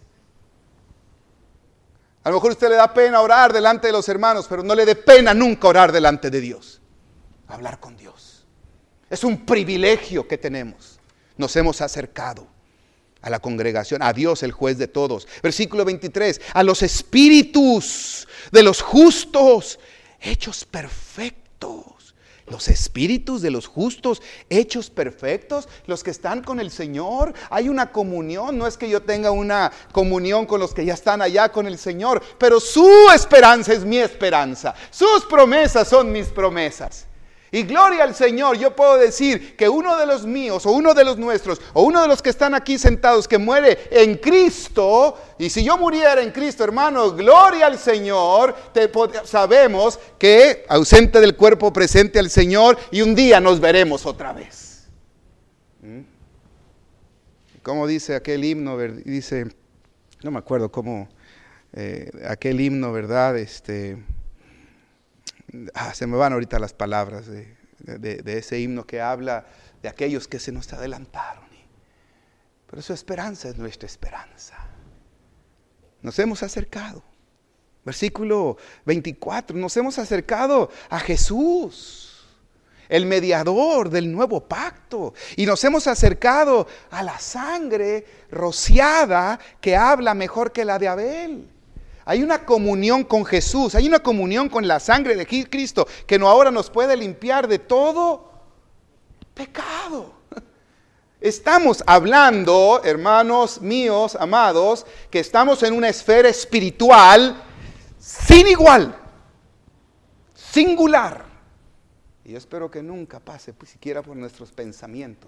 A lo mejor a usted le da pena orar delante de los hermanos, pero no le dé pena nunca orar delante de Dios. Hablar con Dios. Es un privilegio que tenemos. Nos hemos acercado a la congregación, a Dios el juez de todos. Versículo veintitrés, a los espíritus de los justos hechos perfectos. Los espíritus de los justos hechos perfectos, los que están con el Señor. Hay una comunión, no es que yo tenga una comunión con los que ya están allá con el Señor, pero su esperanza es mi esperanza, sus promesas son mis promesas. Y gloria al Señor, yo puedo decir que uno de los míos, o uno de los nuestros, o uno de los que están aquí sentados, que muere en Cristo, y si yo muriera en Cristo, hermano, gloria al Señor, te, sabemos que ausente del cuerpo, presente al Señor, y un día nos veremos otra vez. ¿Mm? Como dice aquel himno, dice, no me acuerdo cómo, eh, aquel himno, ¿verdad?, este... Ah, se me van ahorita las palabras de, de, de ese himno que habla de aquellos que se nos adelantaron. Pero su esperanza es nuestra esperanza. Nos hemos acercado. Versículo veinticuatro, nos hemos acercado a Jesús, el mediador del nuevo pacto. Y nos hemos acercado a la sangre rociada que habla mejor que la de Abel. Hay una comunión con Jesús, hay una comunión con la sangre de Cristo que no ahora nos puede limpiar de todo pecado. Estamos hablando, hermanos míos, amados, que estamos en una esfera espiritual sin igual, singular. Y yo espero que nunca pase, pues, siquiera por nuestros pensamientos,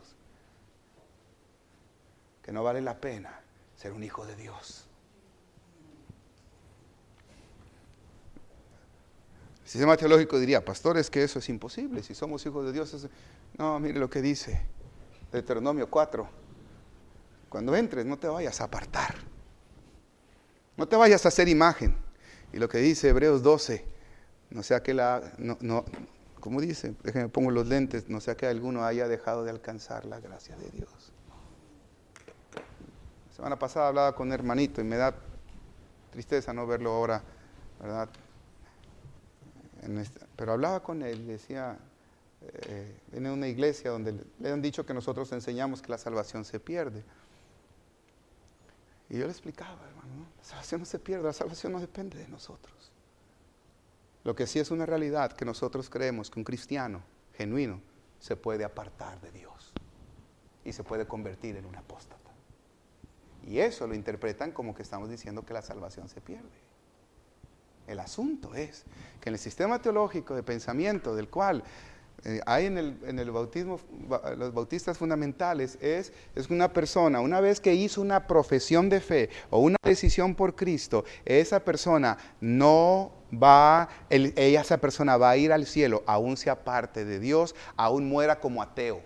que no vale la pena ser un hijo de Dios. El sistema teológico diría, pastor, es que eso es imposible, si somos hijos de Dios. Es... No, mire lo que dice Deuteronomio cuatro. Cuando entres, no te vayas a apartar. No te vayas a hacer imagen. Y lo que dice Hebreos doce, no sea que la... No, no, ¿cómo dice? Déjenme pongo los lentes, no sea que alguno haya dejado de alcanzar la gracia de Dios. La semana pasada hablaba con un hermanito y me da tristeza no verlo ahora, ¿verdad? En este, pero hablaba con él, decía, eh, viene una iglesia donde le, le han dicho que nosotros enseñamos que la salvación se pierde. Y yo le explicaba, hermano, ¿no? La salvación no se pierde, la salvación no depende de nosotros. Lo que sí es una realidad, que nosotros creemos que un cristiano genuino se puede apartar de Dios y se puede convertir en un apóstata. Y eso lo interpretan como que estamos diciendo que la salvación se pierde. El asunto es que en el sistema teológico de pensamiento del cual eh, hay en el, en el bautismo, los bautistas fundamentales, es, es una persona, una vez que hizo una profesión de fe o una decisión por Cristo, esa persona no va, el, ella, esa persona va a ir al cielo, aún sea parte de Dios, aún muera como ateo.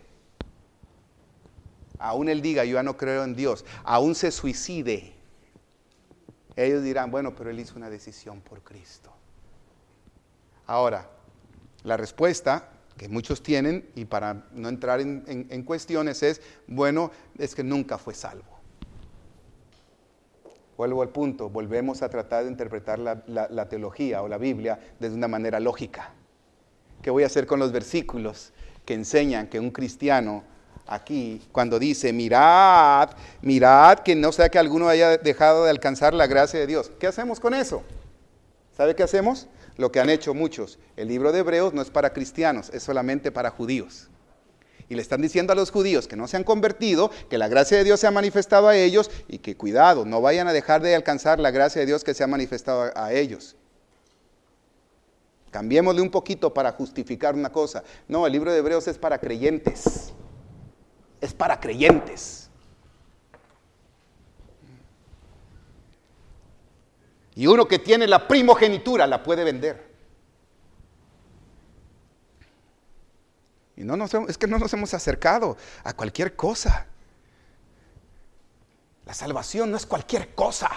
Aún él diga, yo ya no creo en Dios, aún se suicide. Ellos dirán, bueno, pero él hizo una decisión por Cristo. Ahora, la respuesta que muchos tienen, y para no entrar en, en, en cuestiones, es, bueno, es que nunca fue salvo. Vuelvo al punto, volvemos a tratar de interpretar la, la, la teología o la Biblia de una manera lógica. ¿Qué voy a hacer con los versículos que enseñan que un cristiano aquí, cuando dice, mirad, mirad, que no sea que alguno haya dejado de alcanzar la gracia de Dios? ¿Qué hacemos con eso? ¿Sabe qué hacemos? Lo que han hecho muchos. El libro de Hebreos no es para cristianos, es solamente para judíos. Y le están diciendo a los judíos que no se han convertido, que la gracia de Dios se ha manifestado a ellos y que cuidado, no vayan a dejar de alcanzar la gracia de Dios que se ha manifestado a, a ellos. Cambiémosle un poquito para justificar una cosa. No, el libro de Hebreos es para creyentes. Es para creyentes. Y uno que tiene la primogenitura la puede vender. Y no nos, es que no nos hemos acercado a cualquier cosa. La salvación no es cualquier cosa.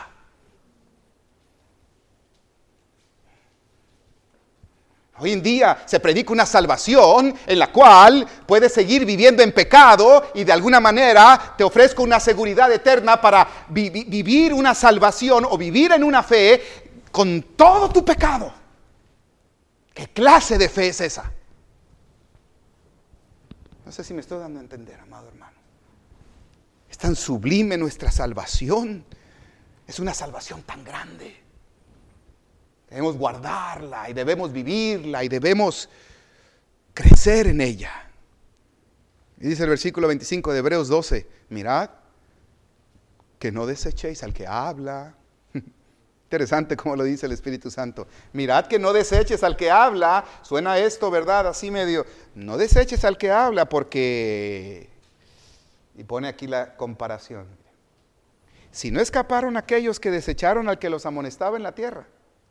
Hoy en día se predica una salvación en la cual puedes seguir viviendo en pecado y de alguna manera te ofrezco una seguridad eterna para vi- vi- vivir una salvación o vivir en una fe con todo tu pecado. ¿Qué clase de fe es esa? No sé si me estoy dando a entender, amado hermano. Es tan sublime nuestra salvación. Es una salvación tan grande. Debemos guardarla y debemos vivirla y debemos crecer en ella. Y dice el versículo veinticinco de Hebreos doce, mirad, que no desechéis al que habla. Interesante como lo dice el Espíritu Santo. Mirad que no deseches al que habla. Suena esto, ¿verdad? Así medio. No deseches al que habla porque... Y pone aquí la comparación. Si no escaparon aquellos que desecharon al que los amonestaba en la tierra,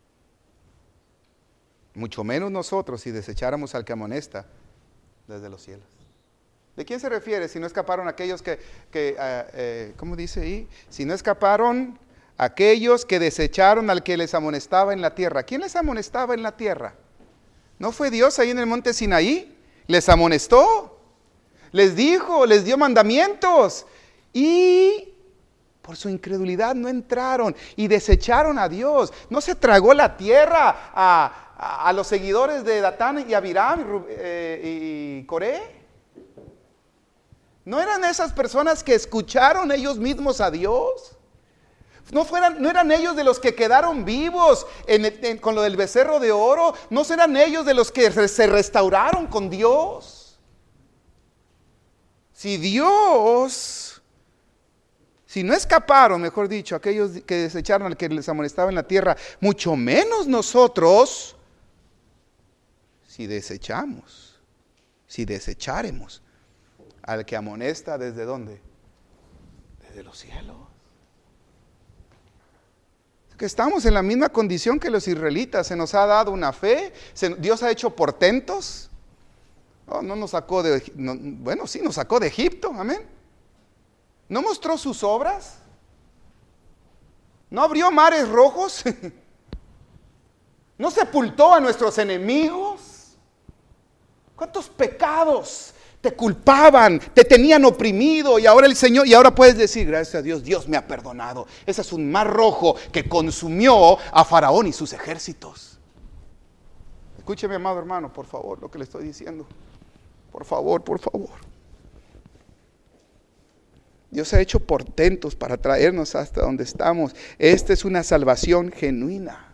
mucho menos nosotros si desecháramos al que amonesta desde los cielos. ¿De quién se refiere? Si no escaparon aquellos que, que uh, eh, ¿cómo dice ahí? Si no escaparon aquellos que desecharon al que les amonestaba en la tierra. ¿Quién les amonestaba en la tierra? ¿No fue Dios ahí en el monte Sinaí? Les amonestó, les dijo, les dio mandamientos y por su incredulidad no entraron y desecharon a Dios. No se tragó la tierra a, a, a los seguidores de Datán y Abiram y, eh, y Coré. ¿No eran esas personas que escucharon ellos mismos a Dios? ¿No, fueran, ¿No eran ellos de los que quedaron vivos en, en, con lo del becerro de oro? ¿No serán ellos de los que se restauraron con Dios? Si Dios, si no escaparon, mejor dicho, aquellos que desecharon al que les amonestaba en la tierra, mucho menos nosotros, si desechamos, si desecharemos al que amonesta, ¿desde dónde? Desde los cielos. Que estamos en la misma condición que los israelitas. Se nos ha dado una fe. Se, Dios ha hecho portentos. Oh, no nos sacó de, no, bueno, sí nos sacó de Egipto, amén. ¿No mostró sus obras? ¿No abrió mares rojos? ¿No sepultó a nuestros enemigos? ¿Cuántos pecados te culpaban, te tenían oprimido y ahora el Señor, y ahora puedes decir, gracias a Dios, Dios me ha perdonado? Ese es un mar rojo que consumió a Faraón y sus ejércitos. Escúcheme, amado hermano, por favor, lo que le estoy diciendo. Por favor, por favor. Dios ha hecho portentos para traernos hasta donde estamos. Esta es una salvación genuina.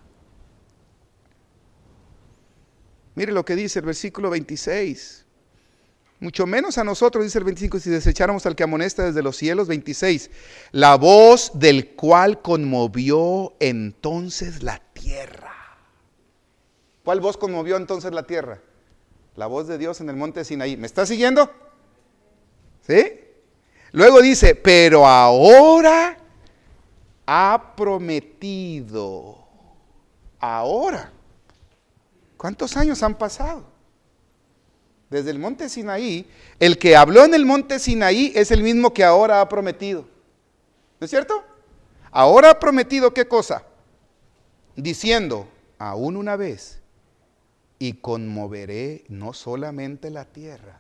Mire lo que dice el versículo veintiséis. Mucho menos a nosotros, dice el veinticinco, si desecháramos al que amonesta desde los cielos. veintiséis, la voz del cual conmovió entonces la tierra. ¿Cuál voz conmovió entonces la tierra? La voz de Dios en el monte Sinaí. ¿Me está siguiendo? ¿Sí? Luego dice, pero ahora ha prometido. Ahora. ¿Cuántos años han pasado? Desde el monte Sinaí, el que habló en el monte Sinaí es el mismo que ahora ha prometido. ¿No es cierto? Ahora ha prometido ¿qué cosa? Diciendo, aún una vez, y conmoveré no solamente la tierra,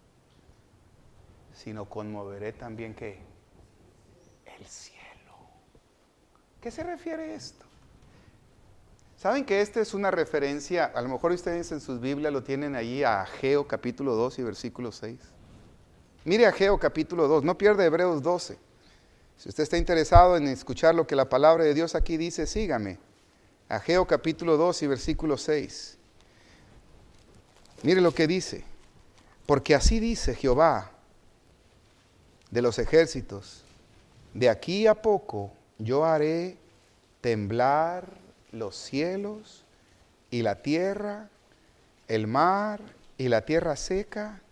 sino conmoveré también ¿qué? El cielo. ¿Qué se refiere a esto? ¿Saben que esta es una referencia? A lo mejor ustedes en sus Biblias lo tienen ahí a Ageo capítulo dos y versículo seis. Mire Ageo capítulo dos, no pierda Hebreos doce. Si usted está interesado en escuchar lo que la palabra de Dios aquí dice, sígame. Ageo capítulo dos y versículo seis. Mire lo que dice. Porque así dice Jehová de los ejércitos: de aquí a poco yo haré temblar los cielos y la tierra, el mar y la tierra seca.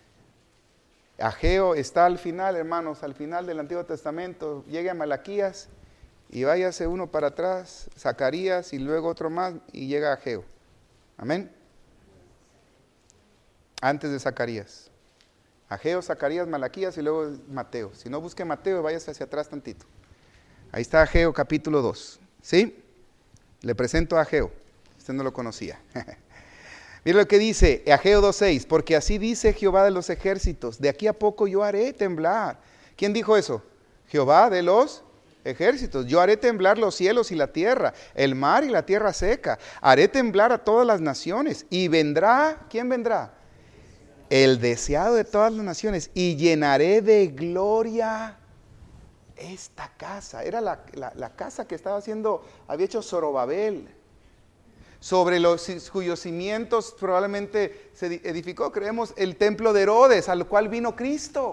Ageo está al final, hermanos, al final del Antiguo Testamento. Llegue a Malaquías y váyase uno para atrás, Zacarías y luego otro más y llega a Ageo. Amén. Antes de Zacarías. Ageo, Zacarías, Malaquías y luego Mateo. Si no, busque Mateo y váyase hacia atrás tantito. Ahí está Ageo capítulo dos. ¿Sí? Le presento a Ageo. Usted no lo conocía. Mire lo que dice Ageo dos seis. Porque así dice Jehová de los ejércitos: de aquí a poco yo haré temblar. ¿Quién dijo eso? Jehová de los ejércitos. Yo haré temblar los cielos y la tierra, el mar y la tierra seca. Haré temblar a todas las naciones. Y vendrá, ¿quién vendrá? El deseado de todas las naciones. Y llenaré de gloria esta casa. Era la, la, la casa que estaba haciendo, había hecho Zorobabel, sobre los cuyos cimientos probablemente se edificó, creemos, el templo de Herodes, al cual vino Cristo.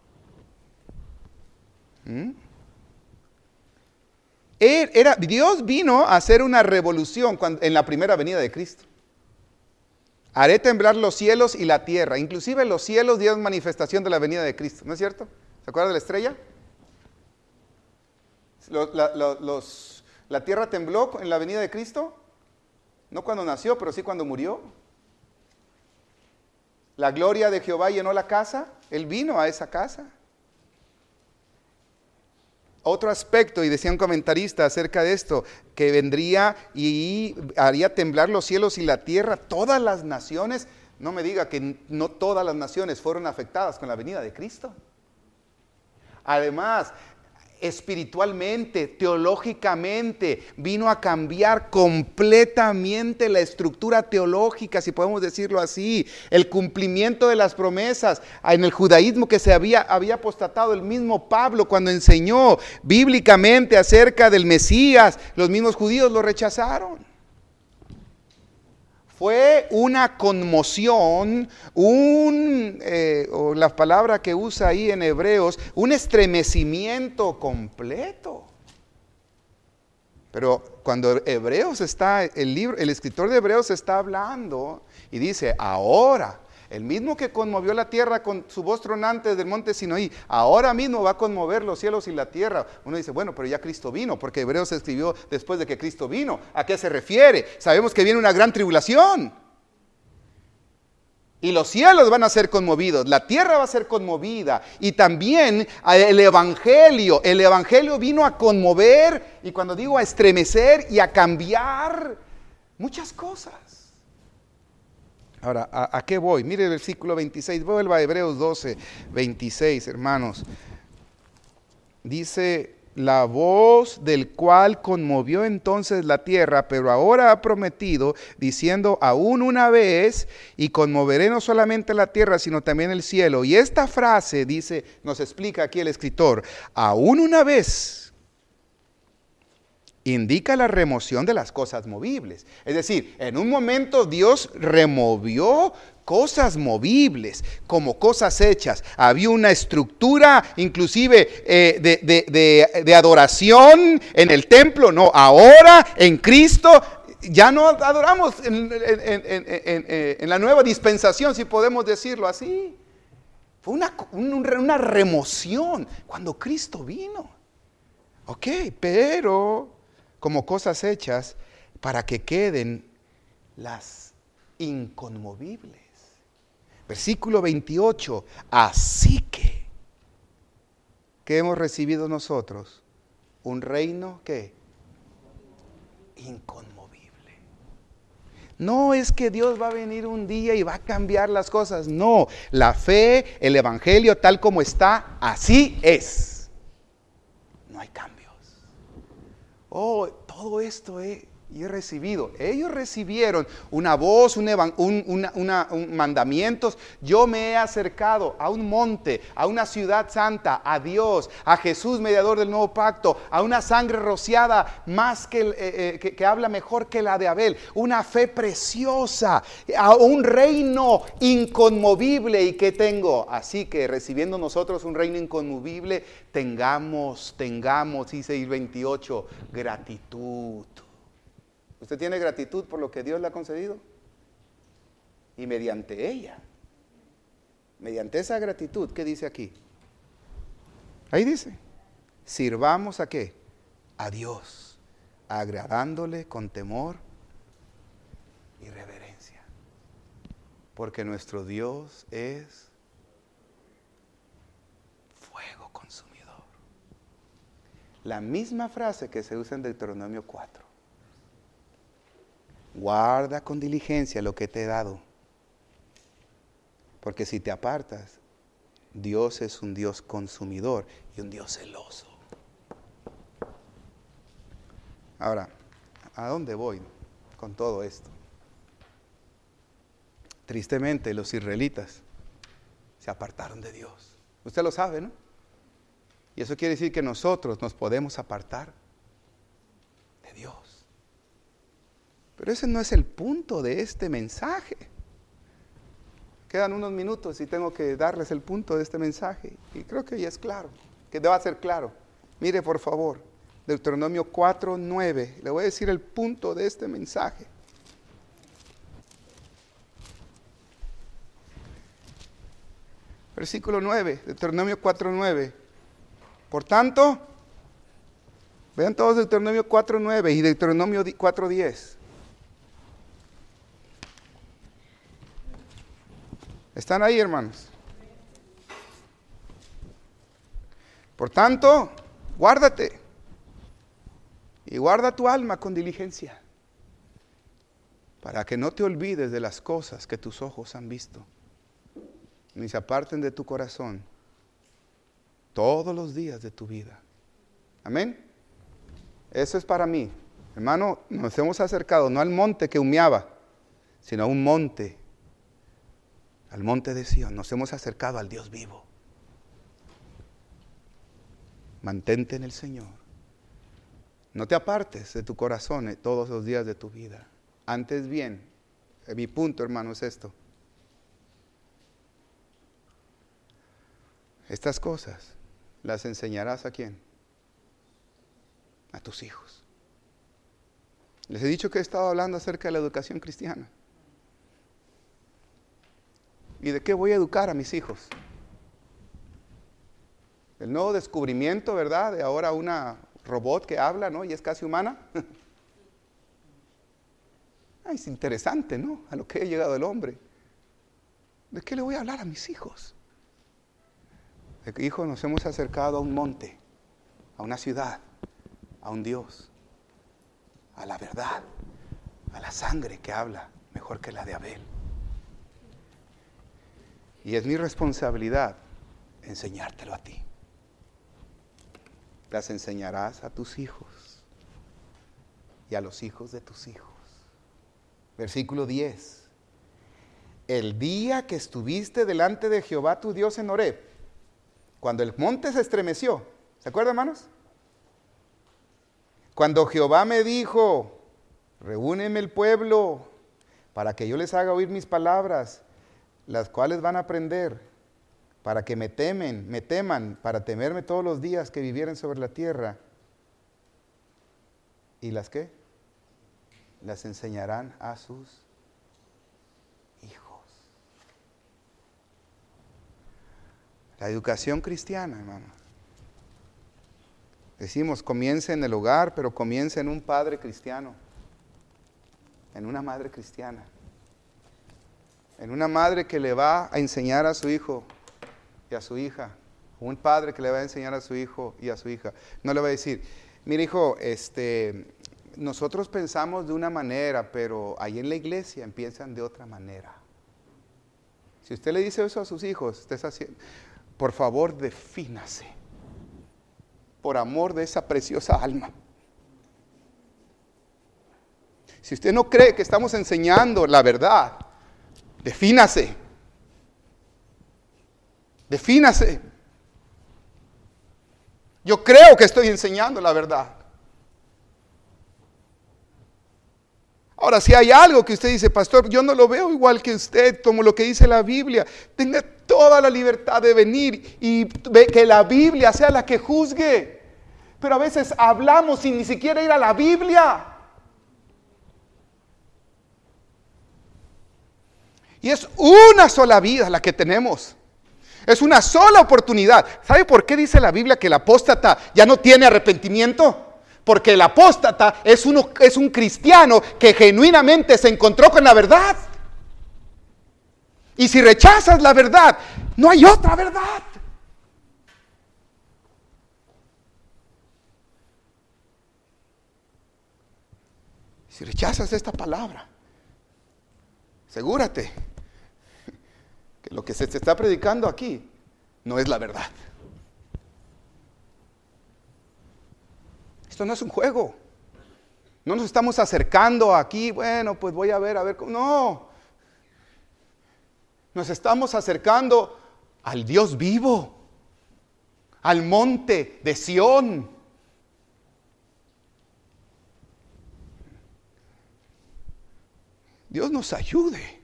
¿Mm? Era, Dios vino a hacer una revolución cuando, en la primera venida de Cristo. Haré temblar los cielos y la tierra. Inclusive los cielos dieron manifestación de la venida de Cristo. ¿No es cierto? ¿Se acuerdan de la estrella? Los, la, los, ¿La tierra tembló en la venida de Cristo? No cuando nació, pero sí cuando murió. La gloria de Jehová llenó la casa. Él vino a esa casa. Otro aspecto, y decía un comentarista acerca de esto, que vendría y haría temblar los cielos y la tierra, todas las naciones. No me diga que no todas las naciones fueron afectadas con la venida de Cristo. Además, espiritualmente, teológicamente, vino a cambiar completamente la estructura teológica, si podemos decirlo así, el cumplimiento de las promesas en el judaísmo que se había, había apostatado. El mismo Pablo, cuando enseñó bíblicamente acerca del Mesías, los mismos judíos lo rechazaron. Fue una conmoción, un, eh, o la palabra que usa ahí en Hebreos, un estremecimiento completo. Pero cuando Hebreos está, el libro, el escritor de Hebreos está hablando y dice: ahora, el mismo que conmovió la tierra con su voz tronante del monte Sinaí, ahora mismo va a conmover los cielos y la tierra. Uno dice: bueno, pero ya Cristo vino, porque Hebreos se escribió después de que Cristo vino. ¿A qué se refiere? Sabemos que viene una gran tribulación. Y los cielos van a ser conmovidos, la tierra va a ser conmovida. Y también el evangelio, el evangelio vino a conmover, y cuando digo a estremecer y a cambiar muchas cosas. Ahora, ¿a, ¿a qué voy? Mire el versículo veintiséis, vuelva a Hebreos doce, veintiséis, hermanos. Dice: la voz del cual conmovió entonces la tierra, pero ahora ha prometido, diciendo: aún una vez, y conmoveré no solamente la tierra, sino también el cielo. Y esta frase dice, nos explica aquí el escritor: aún una vez, indica la remoción de las cosas movibles. Es decir, en un momento Dios removió cosas movibles como cosas hechas. Había una estructura inclusive eh, de, de, de, de adoración en el templo. No, ahora en Cristo ya no adoramos en, en, en, en, en, en la nueva dispensación, si podemos decirlo así. Fue una, una remoción cuando Cristo vino. Ok, pero como cosas hechas para que queden las inconmovibles. Versículo veintiocho, así que, ¿qué hemos recibido nosotros? Un reino, ¿qué? Inconmovible. No es que Dios va a venir un día y va a cambiar las cosas, no. La fe, el evangelio tal como está, así es. No hay cambios. Oh, todo esto eh, y he recibido. Ellos recibieron una voz, un, evan, un, una, una, un mandamientos. Yo me he acercado a un monte, a una ciudad santa, a Dios, a Jesús, mediador del nuevo pacto, a una sangre rociada más que, eh, eh, que, que habla mejor que la de Abel, una fe preciosa, a un reino inconmovible. ¿Y qué tengo? Así que recibiendo nosotros un reino inconmovible, tengamos, tengamos, dice el veintiocho, gratitud. ¿Usted tiene gratitud por lo que Dios le ha concedido? Y mediante ella, mediante esa gratitud, ¿qué dice aquí? Ahí dice, sirvamos a qué? A Dios, agradándole con temor y reverencia. Porque nuestro Dios es fuego consumidor. La misma frase que se usa en Deuteronomio cuatro. Guarda con diligencia lo que te he dado, porque si te apartas, Dios es un Dios consumidor y un Dios celoso. Ahora, ¿a dónde voy con todo esto? Tristemente, los israelitas se apartaron de Dios. Usted lo sabe, ¿no? Y eso quiere decir que nosotros nos podemos apartar de Dios. Pero ese no es el punto de este mensaje. Quedan unos minutos y tengo que darles el punto de este mensaje. Y creo que ya es claro, que deba ser claro. Mire, por favor, Deuteronomio cuatro, nueve. Le voy a decir el punto de este mensaje. Versículo nueve, Deuteronomio cuatro, nueve. Por tanto, vean todos Deuteronomio cuatro, nueve y Deuteronomio cuatro, diez. ¿Están ahí, hermanos? Por tanto, guárdate y guarda tu alma con diligencia, para que no te olvides de las cosas que tus ojos han visto, ni se aparten de tu corazón todos los días de tu vida. Amén. Eso es para mí. Hermano, nos hemos acercado no al monte que humeaba, sino a un monte, al monte de Sión. Nos hemos acercado al Dios vivo. Mantente en el Señor. No te apartes de tu corazón todos los días de tu vida. Antes bien, mi punto, hermano, es esto. Estas cosas las enseñarás ¿a quién? A tus hijos. Les he dicho que he estado hablando acerca de la educación cristiana. ¿Y de qué voy a educar a mis hijos? El nuevo descubrimiento, ¿verdad? De ahora una robot que habla, ¿no? Y es casi humana. Ah, es interesante, ¿no? A lo que ha llegado el hombre. ¿De qué le voy a hablar a mis hijos? De que, hijos, nos hemos acercado a un monte, a una ciudad, a un Dios, a la verdad, a la sangre que habla mejor que la de Abel. Y es mi responsabilidad enseñártelo a ti. Las enseñarás a tus hijos y a los hijos de tus hijos. Versículo diez. El día que estuviste delante de Jehová tu Dios en Horeb, cuando el monte se estremeció, ¿se acuerdan, hermanos? Cuando Jehová me dijo, reúneme el pueblo para que yo les haga oír mis palabras, las cuales van a aprender, para que me temen, me teman, para temerme todos los días que vivieren sobre la tierra. ¿Y las qué? Las enseñarán a sus hijos. La educación cristiana, hermano. Decimos, comienza en el hogar, pero comienza en un padre cristiano, en una madre cristiana. En una madre que le va a enseñar a su hijo y a su hija. Un padre que le va a enseñar a su hijo y a su hija. No le va a decir, mira hijo, este, nosotros pensamos de una manera, pero ahí en la iglesia empiezan de otra manera. Si usted le dice eso a sus hijos, usted está haciendo, por favor defínase. Por amor de esa preciosa alma. Si usted no cree que estamos enseñando la verdad, defínase. Defínase. Yo creo que estoy enseñando la verdad. Ahora, si hay algo que usted dice, pastor, yo no lo veo igual que usted, como lo que dice la Biblia, tenga toda la libertad de venir y que la Biblia sea la que juzgue. Pero a veces hablamos sin ni siquiera ir a la Biblia. Y es una sola vida la que tenemos. Es una sola oportunidad. ¿Sabe por qué dice la Biblia que el apóstata ya no tiene arrepentimiento? Porque el apóstata es, uno, es un cristiano que genuinamente se encontró con la verdad. Y si rechazas la verdad, no hay otra verdad. Si rechazas esta palabra, asegúrate que lo que se te está predicando aquí no es la verdad. Esto no es un juego. No nos estamos acercando aquí, bueno, pues voy a ver, a ver cómo. No. Nos estamos acercando al Dios vivo, al monte de Sión. Dios nos ayude.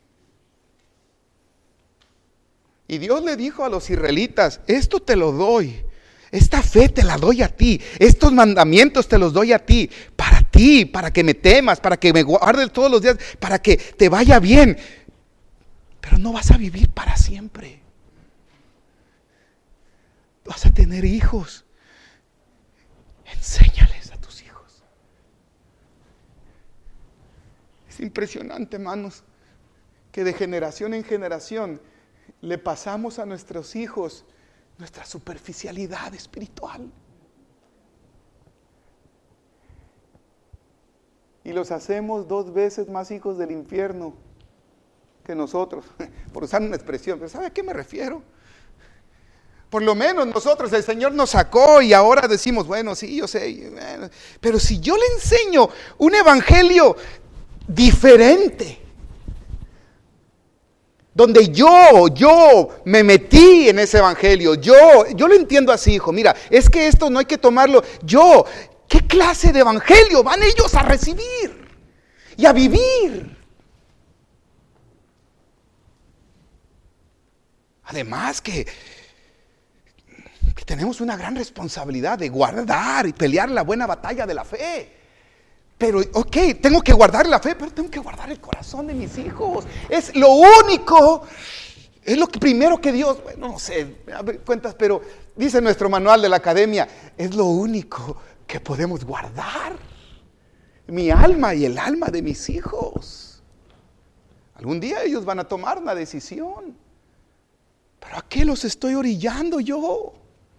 Y Dios le dijo a los israelitas, esto te lo doy. Esta fe te la doy a ti. Estos mandamientos te los doy a ti. Para ti, para que me temas, para que me guardes todos los días, para que te vaya bien. Pero no vas a vivir para siempre. Vas a tener hijos. Enséñales a tus hijos. Es impresionante, hermanos, que de generación en generación le pasamos a nuestros hijos nuestra superficialidad espiritual. Y los hacemos dos veces más hijos del infierno que nosotros, por usar una expresión. Pero ¿sabe a qué me refiero? Por lo menos nosotros, el Señor nos sacó y ahora decimos, bueno, sí, yo sé. Bueno, pero si yo le enseño un evangelio diferente, donde yo, yo me metí en ese evangelio, yo, yo lo entiendo así, hijo, mira, es que esto no hay que tomarlo, yo, ¿qué clase de evangelio van ellos a recibir y a vivir? Además que, que tenemos una gran responsabilidad de guardar y pelear la buena batalla de la fe. Pero, ok, tengo que guardar la fe, pero tengo que guardar el corazón de mis hijos. Es lo único, es lo que primero que Dios, bueno, no sé, a ver, cuentas, pero dice nuestro manual de la academia, es lo único que podemos guardar. Mi alma y el alma de mis hijos. Algún día ellos van a tomar una decisión. ¿Pero a qué los estoy orillando yo?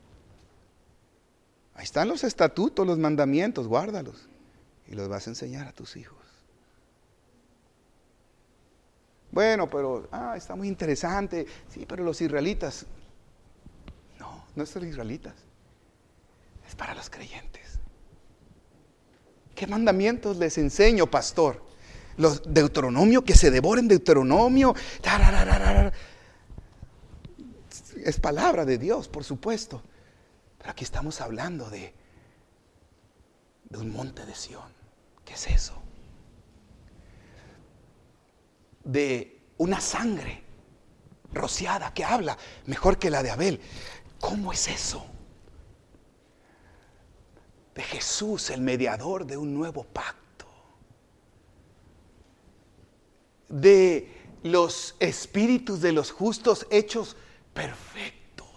Ahí están los estatutos, los mandamientos, guárdalos. Y los vas a enseñar a tus hijos. Bueno, pero, ah, está muy interesante. Sí, pero los israelitas. No, no es para los israelitas. Es para los creyentes. ¿Qué mandamientos les enseño, pastor? Los Deuteronomio, que se devoren Deuteronomio. Es palabra de Dios, por supuesto. Pero aquí estamos hablando de, de un monte de Sión. ¿Qué es eso? De una sangre rociada que habla mejor que la de Abel. ¿Cómo es eso? De Jesús, el mediador de un nuevo pacto. De los espíritus de los justos hechos perfectos.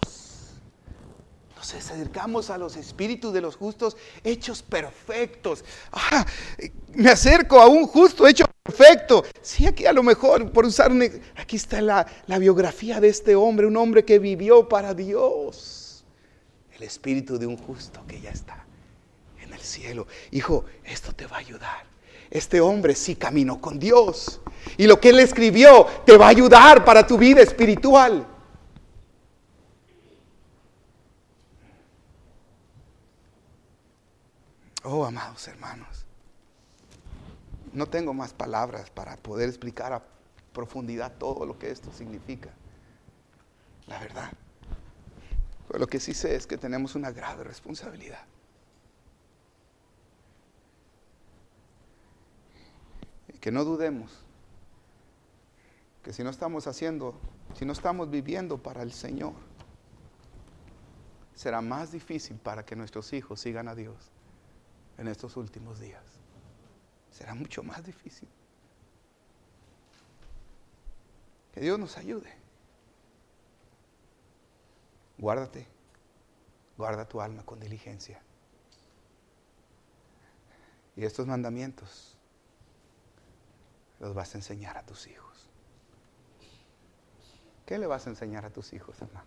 Nos acercamos a los espíritus de los justos hechos perfectos. Ah, me acerco a un justo hecho perfecto. Sí, aquí a lo mejor, por usar un, aquí está la, la biografía de este hombre, un hombre que vivió para Dios. El espíritu de un justo que ya está en el cielo. Hijo, esto te va a ayudar. Este hombre sí caminó con Dios. Y lo que él escribió te va a ayudar para tu vida espiritual. Oh, amados hermanos, No tengo más palabras para poder explicar a profundidad todo lo que esto significa. La verdad. Pero lo que sí sé es que tenemos una grave responsabilidad. Y que no dudemos que si no estamos haciendo, si no estamos viviendo para el Señor, será más difícil para que nuestros hijos sigan a Dios en estos últimos días. Será mucho más difícil. Que Dios nos ayude. Guárdate, guarda tu alma con diligencia. Y estos mandamientos los vas a enseñar a tus hijos. ¿Qué le vas a enseñar a tus hijos, hermano?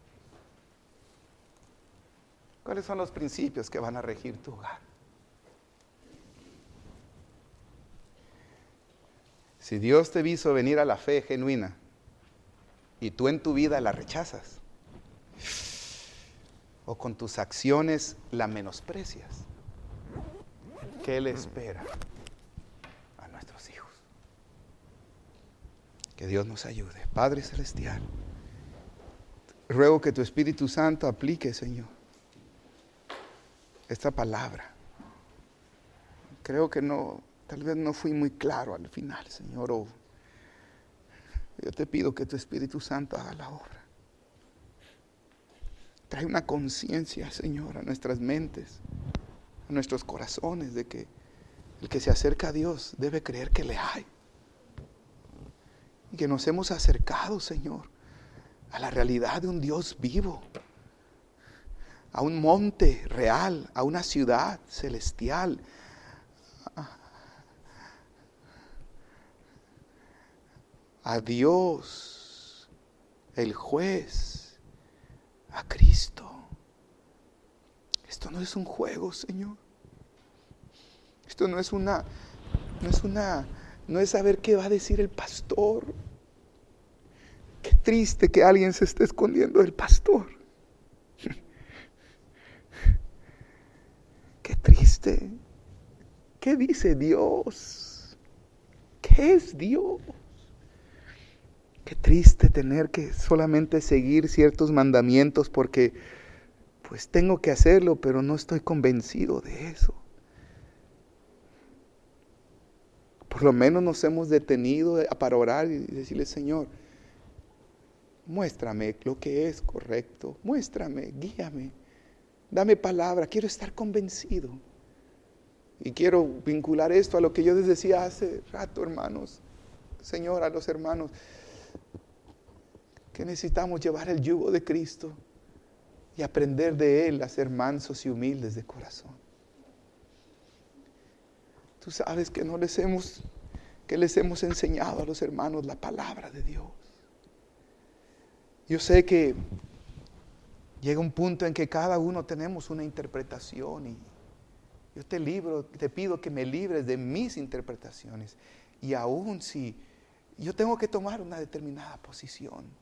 ¿Cuáles son los principios que van a regir tu hogar? Si Dios te hizo venir a la fe genuina y tú en tu vida la rechazas, o con tus acciones la menosprecias, ¿qué le espera a nuestros hijos? Que Dios nos ayude. Padre Celestial, ruego que tu Espíritu Santo aplique, Señor, esta palabra. Creo que no, tal vez no fui muy claro al final, Señor. O yo te pido que tu Espíritu Santo haga la obra. Trae una conciencia, Señor, a nuestras mentes, a nuestros corazones, de que el que se acerca a Dios debe creer que le hay. Y que nos hemos acercado, Señor, a la realidad de un Dios vivo, a un monte real, a una ciudad celestial, a Dios, el juez, a Cristo. Esto no es un juego, Señor. Esto no es una, no es una, no es saber qué va a decir el pastor. Qué triste que alguien se esté escondiendo del pastor. Qué triste. ¿Qué dice Dios? ¿Qué es Dios? Qué triste tener que solamente seguir ciertos mandamientos porque pues tengo que hacerlo, pero no estoy convencido de eso. Por lo menos nos hemos detenido para orar y decirle, Señor, muéstrame lo que es correcto, muéstrame, guíame, dame palabra, quiero estar convencido. Y quiero vincular esto a lo que yo les decía hace rato, hermanos, Señor, a los hermanos, que necesitamos llevar el yugo de Cristo y aprender de Él a ser mansos y humildes de corazón. Tú sabes que no les hemos, que les hemos enseñado a los hermanos la palabra de Dios. Yo sé que llega un punto en que cada uno tenemos una interpretación y yo te libro, te pido que me libres de mis interpretaciones. Y aún si yo tengo que tomar una determinada posición,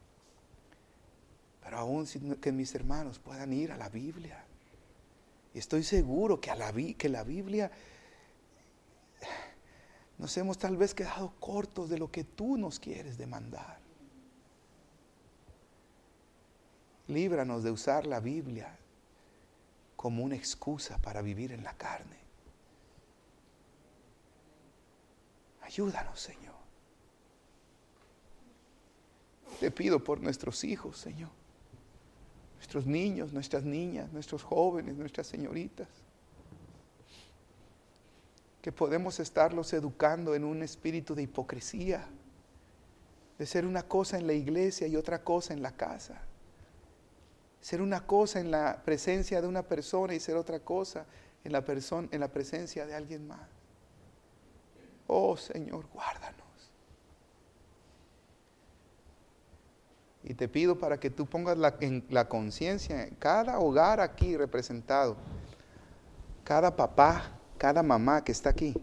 pero aún si, que mis hermanos puedan ir a la Biblia. Y estoy seguro que, a la, que la Biblia nos hemos tal vez quedado cortos de lo que tú nos quieres demandar. Líbranos de usar la Biblia como una excusa para vivir en la carne. Ayúdanos, Señor. Te pido por nuestros hijos, Señor. Nuestros niños, nuestras niñas, nuestros jóvenes, nuestras señoritas. Que podemos estarlos educando en un espíritu de hipocresía. De ser una cosa en la iglesia y otra cosa en la casa. Ser una cosa en la presencia de una persona y ser otra cosa en la, persona, en la presencia de alguien más. Oh Señor, guárdanos. Y te pido para que tú pongas la, en la conciencia en cada hogar aquí representado, cada papá, cada mamá que está aquí,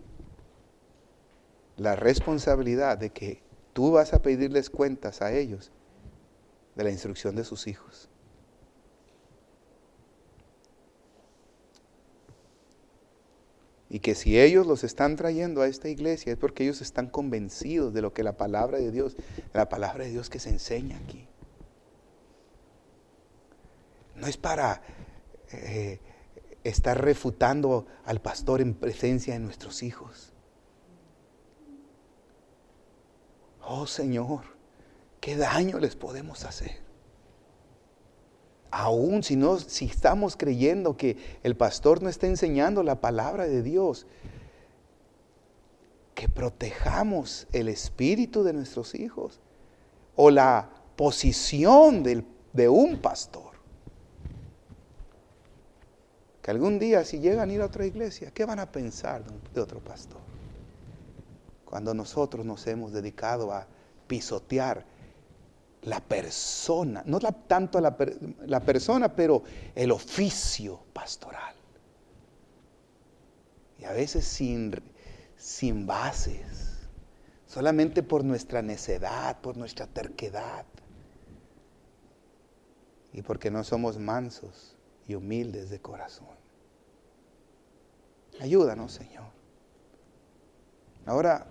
la responsabilidad de que tú vas a pedirles cuentas a ellos de la instrucción de sus hijos. Y que si ellos los están trayendo a esta iglesia es porque ellos están convencidos de lo que la palabra de Dios, la palabra de Dios que se enseña aquí. No es para eh, estar refutando al pastor en presencia de nuestros hijos. Oh Señor, ¿qué daño les podemos hacer? Aún si no, si estamos creyendo que el pastor no está enseñando la palabra de Dios, que protejamos el espíritu de nuestros hijos o la posición del, de un pastor. Que algún día si llegan a ir a otra iglesia, ¿qué van a pensar de, un, de otro pastor? Cuando nosotros nos hemos dedicado a pisotear la persona, no la, tanto la, la persona, pero el oficio pastoral. Y a veces sin, sin bases, solamente por nuestra necedad, por nuestra terquedad. Y porque no somos mansos y humildes de corazón. Ayúdanos, Señor. Ahora,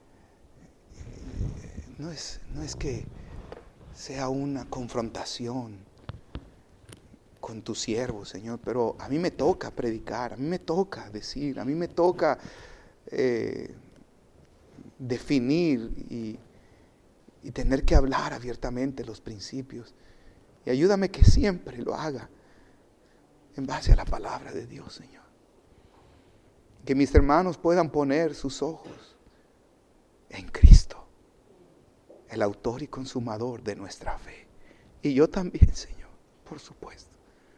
no es, no es que sea una confrontación con tu siervo, Señor, pero a mí me toca predicar, a mí me toca decir, a mí me toca eh, definir y, y tener que hablar abiertamente los principios. Y ayúdame que siempre lo haga en base a la palabra de Dios, Señor. Que mis hermanos puedan poner sus ojos en Cristo, el autor y consumador de nuestra fe. Y yo también, Señor, por supuesto.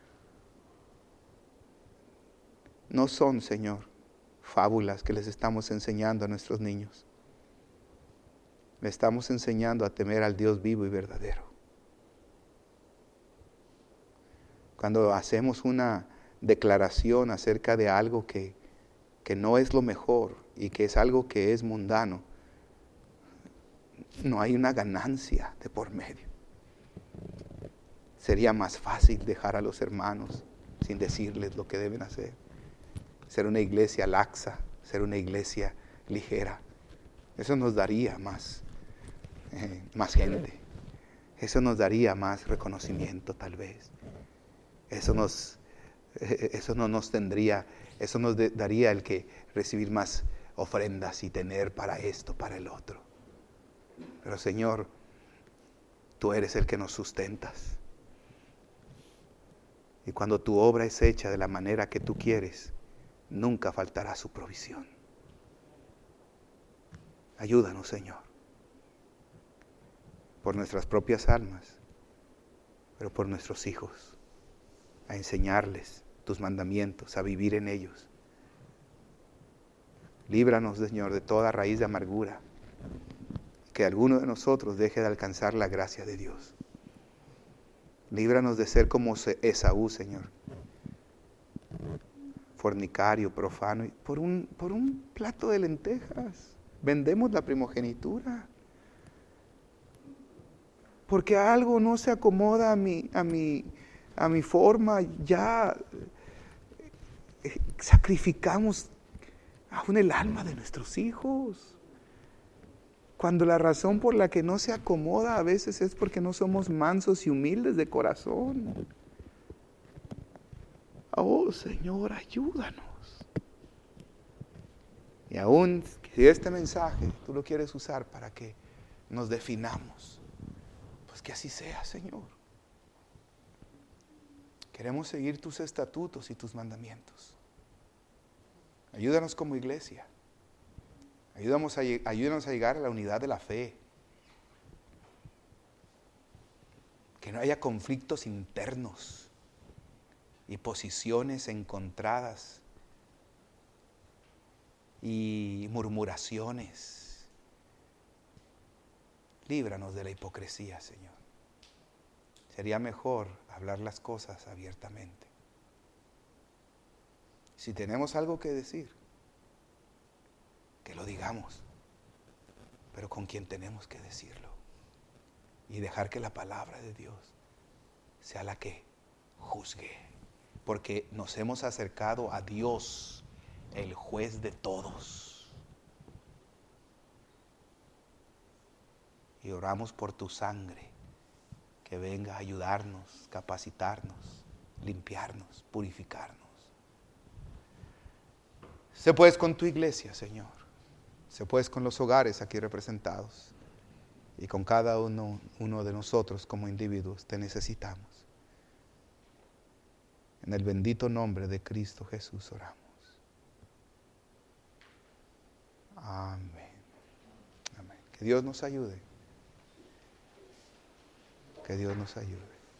No son, Señor, fábulas que les estamos enseñando a nuestros niños. Le estamos enseñando a temer al Dios vivo y verdadero. Cuando hacemos una declaración acerca de algo que, que no es lo mejor y que es algo que es mundano, no hay una ganancia de por medio. Sería más fácil dejar a los hermanos sin decirles lo que deben hacer. Ser una iglesia laxa, ser una iglesia ligera. Eso nos daría más, eh, más gente. Eso nos daría más reconocimiento tal vez. Eso nos, eh, eso no nos tendría, eso nos de, daría el que recibir más ofrendas y tener para esto, para el otro. Pero Señor, tú eres el que nos sustentas. Y cuando tu obra es hecha de la manera que tú quieres, nunca faltará su provisión. Ayúdanos, Señor, por nuestras propias almas, pero por nuestros hijos, a enseñarles tus mandamientos, a vivir en ellos. Líbranos, Señor, de toda raíz de amargura, que alguno de nosotros deje de alcanzar la gracia de Dios. Líbranos de ser como Esaú, Señor, fornicario, profano, y por un, por un plato de lentejas vendemos la primogenitura. Porque algo no se acomoda a mi, a mi, a mi forma, ya sacrificamos aún el alma de nuestros hijos. Cuando la razón por la que no se acomoda a veces es porque no somos mansos y humildes de corazón. Oh Señor, ayúdanos. Y aún si este mensaje tú lo quieres usar para que nos definamos, pues que así sea, Señor. Queremos seguir tus estatutos y tus mandamientos. Ayúdanos como iglesia. Ayúdanos a, ayúdanos a llegar a la unidad de la fe. Que no haya conflictos internos y posiciones encontradas y murmuraciones. Líbranos de la hipocresía, Señor. Sería mejor hablar las cosas abiertamente. Si tenemos algo que decir, que lo digamos, pero con quien tenemos que decirlo. Y dejar que la palabra de Dios sea la que juzgue. Porque nos hemos acercado a Dios el juez de todos. Y oramos por tu sangre, que venga a ayudarnos, capacitarnos, limpiarnos, purificarnos. Sé pues con tu iglesia, Señor. Sé pues con los hogares aquí representados. Y con cada uno, uno de nosotros como individuos te necesitamos. En el bendito nombre de Cristo Jesús oramos. Amén. Amén. Que Dios nos ayude. Que Dios nos ayude.